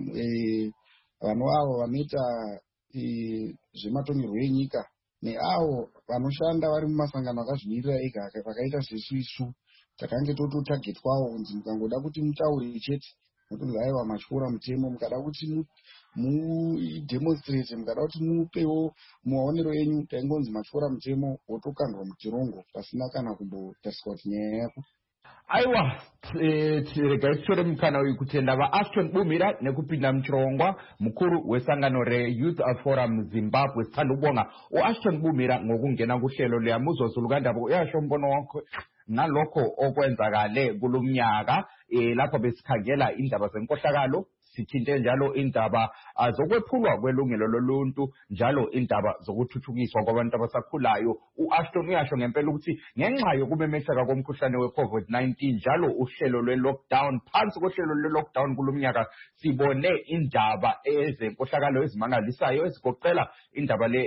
vanhu avo vanoita zvematongerwo enyika neavo vanoshanda vari mumasangano akazvimirira ega vakaita sesu isu takange tototagetwawo kunzi mukangoda kuti mutaure chete nokuti aiwa matyora mutemo, mukada kuti mudemonstrate, mukada kuti mupewo maonero enyu taingonzi matyora mutemo wotokandwa muchirongo pasina kana kumbotariswa kuti nyaya yako. Aiwa, regai titore mukana uyu kutenda vaAshton Bumira nekupinda muchirongwa mukuru wesangano reYouth Forum Zimbabwe. Tandobonga uAshton Bumira ngokungena kuhlelo luyamuzwa ndaba uyasho mbono wakho nalokho okwenzakale kulumnyaka lapho besikhangela indaba zenkohlakalo, sithinte njalo indaba zokwephulwa kwelungelo loluntu, njalo indaba zokuthuthukiswa kwabantu abasakhulayo. uAshton uyasho ngempela ukuthi ngenxa yokumemetheka komkhuhlane we-COVID nineteen njalo uhlelo lwe-lockdown, phansi kohlelo lwe-lockdown kulumnyaka sibone indaba ezenkohlakalo ezimangalisayo ezigoqela indaba le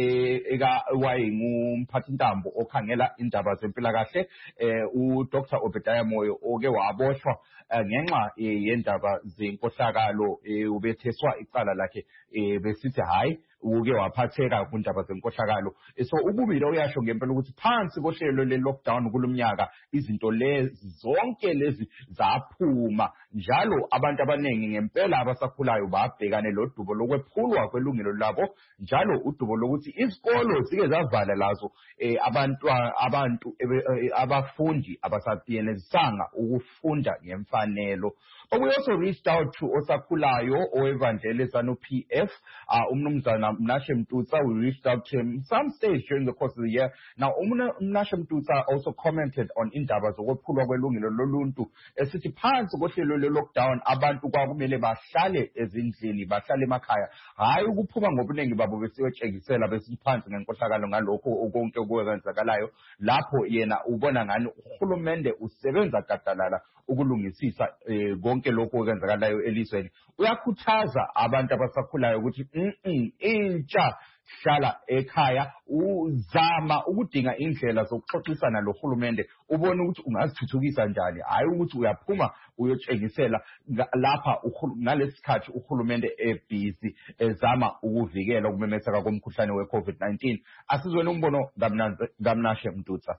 ekawayengumphathintambo okhangela indaba zempilakahle uDr Obadiah Moyo oke waboshwa ngenxa yendaba zenkohlakalo, ubetheswa icala lakhe besithi hayi uke waphatheka kundaba zenkohlakalo. So uBumira uyasho ngempela ukuthi phansi kohlelo le-lockdown kulumnyaka izinto lezi zonke lezi zaphuma, njalo abantu abaningi ngempela abasakhulayo babhekane lodubo lokwephulwa kwelungelo labo, njalo udubo lokuthi isikolo zike zavala lazo abantu abantu abafundi abasayenelisanga ukufunda ngemfanelo. But we also reached out to osakhulayo owevangeli ZANU P F, umnumzana Mnashe Mtutsa, we reached out to him some stage during the course of the year. Now, Mnashe Mtutsa also commented on indaba zokuphulwa kwelungelo loluntu esithi phansi kohlelo le-lockdown abantu kwakumele bahlale ezindlini, bahlale emakhaya, hayi ukuphuma ngobuningi babo besiyotshekisela besithi phansi ngenkohlakalo ngalokho konke okwenzakalayo. Lapho yena ubona ngani uhulumende usebenza gadalala ukulungisisa konke lokho okwenzakalayo elizweni. Uyakhuthaza abantu abasakhulayo ukuthi intsha hlala ekhaya, uzama ukudinga indlela zokuxoxisana lohulumende ubone ukuthi ungazithuthukisa njani, hayi ukuthi uyaphuma uyotshekisela lapha ngalesikhathi uhulumende ebhizi ezama ukuvikela ukumemetheka komkhuhlane we-COVID nineteen. Asizweni umbono kaMnashe Mtutsa.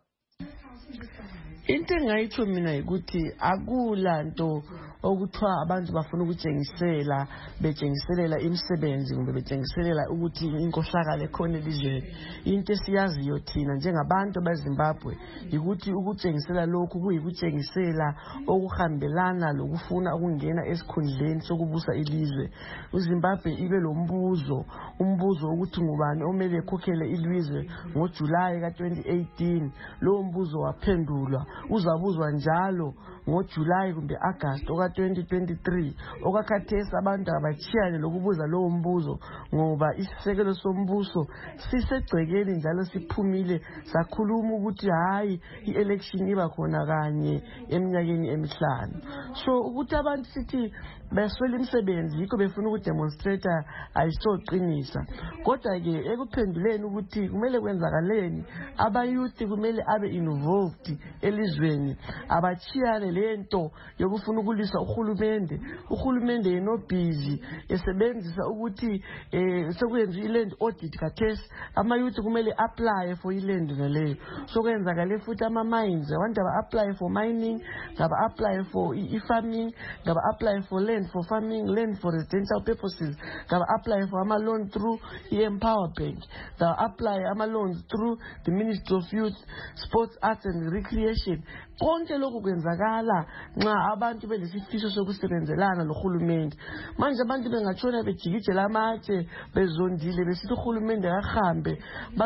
Into engayitsho mina ukuthi akulanto okuthiwa abantu bafuna ukutshengisela betshengiselela imisebenzi kumbe betshengiselela ukuthi inkohlakalo ekhona elizweni. Into esiyaziyo thina njengabantu beZimbabwe ukuthi ukutshengisela lokhu kuyikutshengisela okuhambelana lokufuna ukungena esikhundleni sokubusa ilizwe. uZimbabwe ibe lombuzo umbuzo ukuthi ngubani omele ekhokhele ilizwe ngoJulayi ka twenty eighteen. Lo mbuzo waphendulwa, uzabuzwa njalo ngoJulayi kumbe August oka twenty twenty-three. Okakhathesi abantu abachiyane lokubuza lowo mbuzo ngoba isisekelo sombuso sisegcekeni njalo siphumile sakhuluma ukuthi hayi i-election iba khona kanye eminyakeni emihlanu. So ukuthi abantu sithi beswela imisebenzi yikho befuna ukudemonstrate ayisoqinisa. Kodwa ke ekuphenduleni ukuthi kumele kwenzakaleni, abayouth kumele abe involved elizweni, abachiyane lento yokufuna ukulisa uhulumende. Uhulumende yeno busy esebenzisa ukuthi eh sokwenza iland audit khathesi, amayouth kumele apply for iland ngaleyo. So kwenzakale futhi ama mines, abantu aba apply for mining, ngaba apply for i-farming, ngaba apply for land for farming, land for residential purposes, ngaba apply for ama loan through i-Empower Bank, ngaba apply ama loans through the Ministry of Youth, Sports, Arts and Recreation. Konke lokhu kwenzakala nxa abantu belesifiso sokusebenzelana lohulumende. Manje abantu bengatshona bejikijela amatshe bezondile besithi uhulumende akahambe,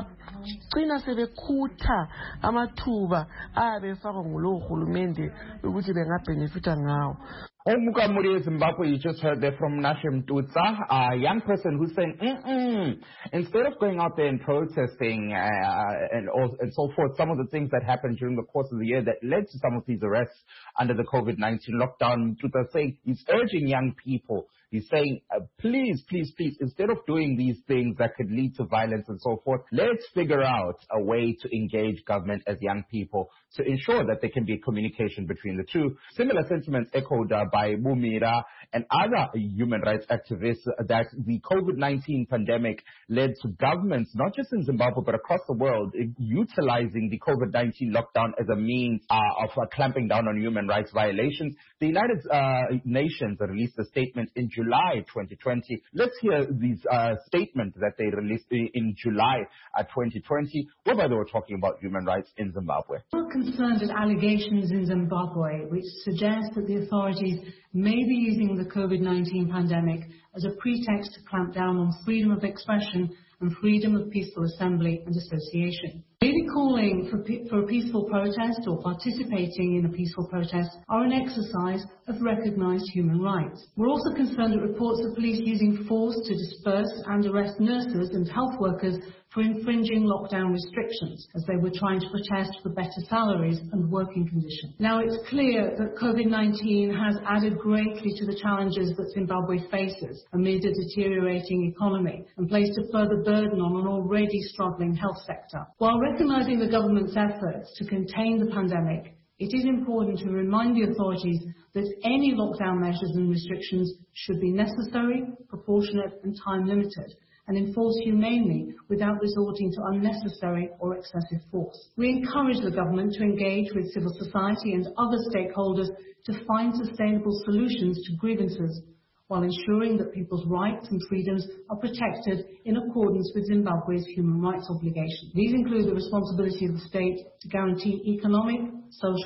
bagcina sebekhutha amathuba ayabefakwa ngulo uhulumende ukuthi bengabhenefita ngawo. Omukamuri Zimbabwe, you just heard there from Mnashe Mtutsa, a young person who's saying, Mm-mm. instead of going out there and protesting uh, and, all, and so forth, some of the things that happened during the course of the year that led to some of these arrests under the COVID nineteen lockdown, Mtutsa saying he's urging young people. He's saying, uh, please, please, please, instead of doing these things that could lead to violence and so forth, let's figure out a way to engage government as young people to ensure that there can be communication between the two. Similar sentiments echoed uh, by Bumira and other human rights activists uh, that the COVID nineteen pandemic led to governments, not just in Zimbabwe, but across the world, uh, utilizing the COVID nineteen lockdown as a means uh, of uh, clamping down on human rights violations. The United uh, Nations released a statement in July twenty twenty. Let's hear these uh, statements that they released in July uh, twenty twenty, whereby they were talking about human rights in Zimbabwe. We're concerned at allegations in Zimbabwe which suggest that the authorities may be using the COVID nineteen pandemic as a pretext to clamp down on freedom of expression and freedom of peaceful assembly and association. Really calling for, for a peaceful protest or participating in a peaceful protest are an exercise of recognised human rights. We're also concerned at reports of police using force to disperse and arrest nurses and health workers for infringing lockdown restrictions as they were trying to protest for better salaries and working conditions. Now, it's clear that COVID nineteen has added greatly to the challenges that Zimbabwe faces amid a deteriorating economy and placed a further burden on an already struggling health sector. While recognising the government's efforts to contain the pandemic, it is important to remind the authorities that any lockdown measures and restrictions should be necessary, proportionate and time limited, and enforced humanely without resorting to unnecessary or excessive force. We encourage the government to engage with civil society and other stakeholders to find sustainable solutions to grievances while ensuring that people's rights and freedoms are protected in accordance with Zimbabwe's human rights obligations. These include the responsibility of the state to guarantee economic, social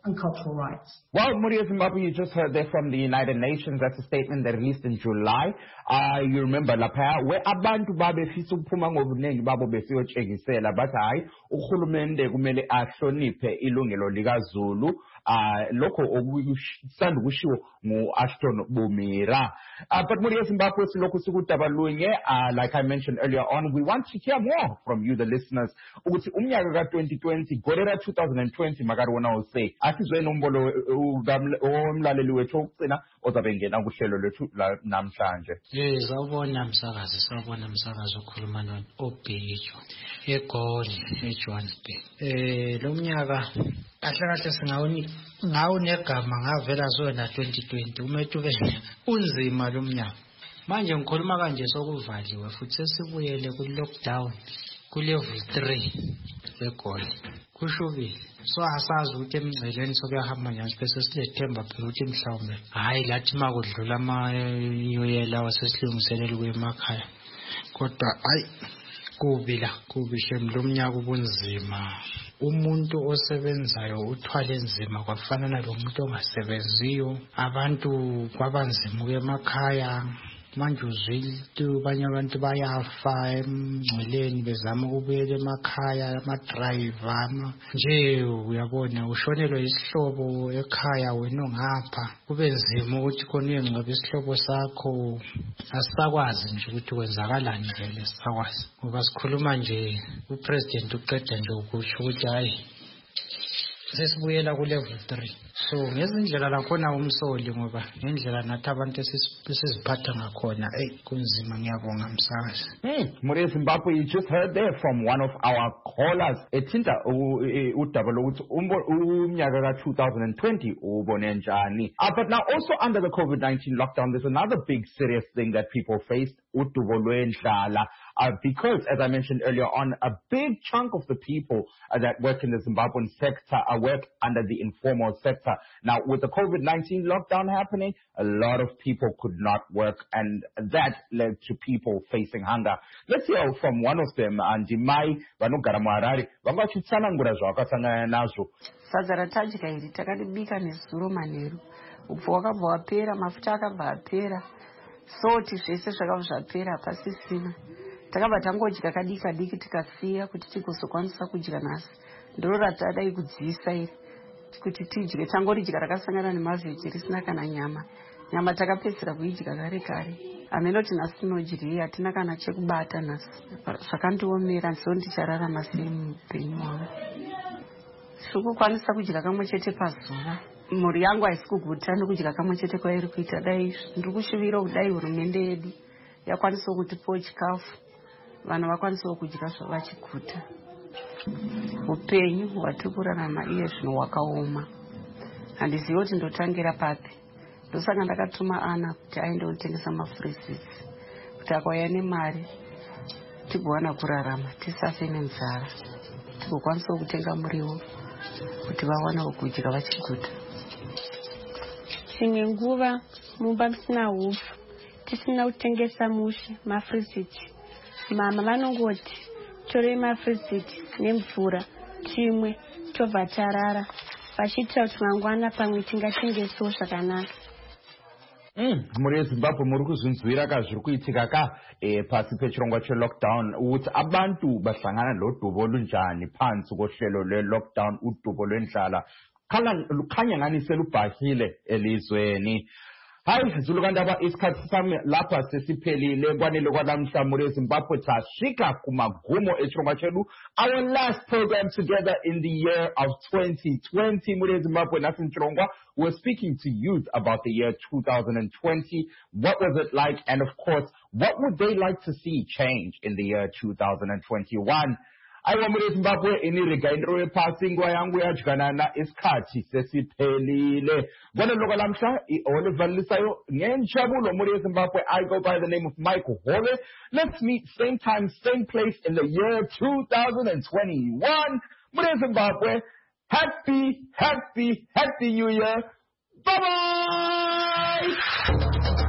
and cultural rights. Well, Muria Zimbabwe, you just heard there from the United Nations. That's a statement they released in July. Uh, you remember lapha where abantu babefisa ukuphuma ngobuningi babo besiyotshekisela bathi hayi uhulumende kumele ahloniphe ilungelo likaZulu. Uh, lokho okusanda kushiwo ngu-Ashton Bumira. Uh, but Muria Zimbabwe silokhu sikudabulunye, uh, like I mentioned earlier on, we want to hear more from you, the listeners. Ukuthi umnyaka ka twenty twenty, Gorera twenty twenty, makari wona use, asizwe nombolo omlaleli wethu okugcina ozabe ngena kuhlelo lethu namhlanje. Eh, sawubona msakazi, sawubona msakazi okhuluma no-Obhejo eGoli eJohannesburg. Eh, lo mnyaka kahle kahle singawuni ngawo negama ngavela zona twenty twenty umethu bene unzima lo mnyaka. Manje ngikhuluma kanje sokuvaliwe futhi sesibuyele ku lockdown ku level three eGoli. Kushubile. So asazi ukuthi emngceleni sokuyahamba njani bese silethemba phela ukuthi mhlawumbe hayi lathi makudlula ama yoyela wasesilungiselela kwemakhaya. Kodwa hayi kubila kubishe mlomnyaka ubunzima. Umuntu osebenzayo uthwale nzima kwafana nalomuntu ongasebenziyo. Abantu kwabanzima kwemakhaya. Manje uzwile banye abantu bayafa emngceleni bezama ukubuyela emakhaya ama-driver nje uyabona ushonelwe isihlobo ekhaya wena ongapha kube nzima ukuthi khona uyengcwaba isihlobo sakho asisakwazi nje ukuthi kwenzakalani vele sisakwazi ngoba sikhuluma nje upresident uqeda nje ukusho ukuthi hayi sesibuyela ku level three. So ngezindlela lakhona umsoli ngoba ngendlela nathi abantu esiziphatha ngakhona eh kunzima ngiyabonga msakazi. Hmm, Muria Zimbabwe, you just heard there from one of our callers ethinta udaba lokuthi umnyaka ka twenty twenty ubone njani. Uh, but now also under the COVID nineteen lockdown there's another big serious thing that people faced, udubo lwendlala. Uh, because, as I mentioned earlier on, a big chunk of the people uh, that work in the Zimbabwean sector uh, work under the informal sector. Now, with the COVID nineteen lockdown happening, a lot of people could not work, and that led to people facing hunger. Let's hear from one of them, Andimai Vanogara Marari. Vangachitsanangura zvakasangana nazvo. Sadza ratajika iri takaribika nezuro manheru. Upfu wakabva wapera, mafuta akabva apera. Soti zvese zvakabva zvapera pasisina. Takabva tangodya kadika diki tikasiya kuti tikuzokwanisa kudya nhasi. Ndiro ratadai kudziisa iri kuti tidye, tangodya rakasangana nemavheji risina kana nyama. Nyama takapedzera kuidya kare kare. Amenoti nhasi tinodya hatina kana chekubata nhasi. Zvakandiomera ndiso ndichararama sei muupenyu hwangu. Sikukwanisa kudya kamwe chete pazuva. Mhuri yangu haisi kuguta nokudya kamwe chete kwairi kuita. Dai ndiri kushuvira kudai hurumende yedu yakwanisawo kutipawo chikafu. Vanhu vakwanisawo kudya zvavachiguta. Upenyu hwatiri kurarama iye zvino hwakaoma. Handizivi kuti ndotangira papi. Ndosaka ndakatuma Ana kuti aende kutengesa mafurizizi kuti akauya nemari tigowana kurarama tisafe nenzara, tigokwanisawo kutenga muriwo kuti vawanewo kudya vachiguta. Dzimwe nguva mumba musina hupfu, tisina kutengesa mushe mafurizizi. Mama vanongoti torei mafurizizi nemvura timwe tobva tarara, vachiitira kuti mangwana pamwe tingatengesawo zvakanaka. Mm, Muria Zimbabwe muri kuzvinzwira ka zviri kuitika ka eh, pasi pechirongwa che-lockdown ukuthi abantu bahlangana lodubo lunjani phansi kohlelo le-lockdown, udubo lwendlala lukhanya ngani selubhahile elizweni. Hayi Zulukandaba, isikhathi sami lapha sesiphelile kwanele kwalamhla. Muria Zimbabwe sashika kumagumo echirongwa chedu, our last program together in the year of twenty twenty. Muria Zimbabwe nasi mchirongwa, we're speaking to youth about the year two thousand twenty. What was it like, and of course what would they like to see change in the year two thousand twenty-one? Aiwa Muria Zimbabwe, inirega indro yephasi ingwa yangu yadyanana isikhathi sesiphelile. Kwana loka lamhla i-olivalisayo ngenjabulo. Muria Zimbabwe, I go by the name of Michael Hole. Let's meet same time, same place in the year two thousand twenty-one. Muria Zimbabwe, happy, happy, happy New Year. Bye-bye!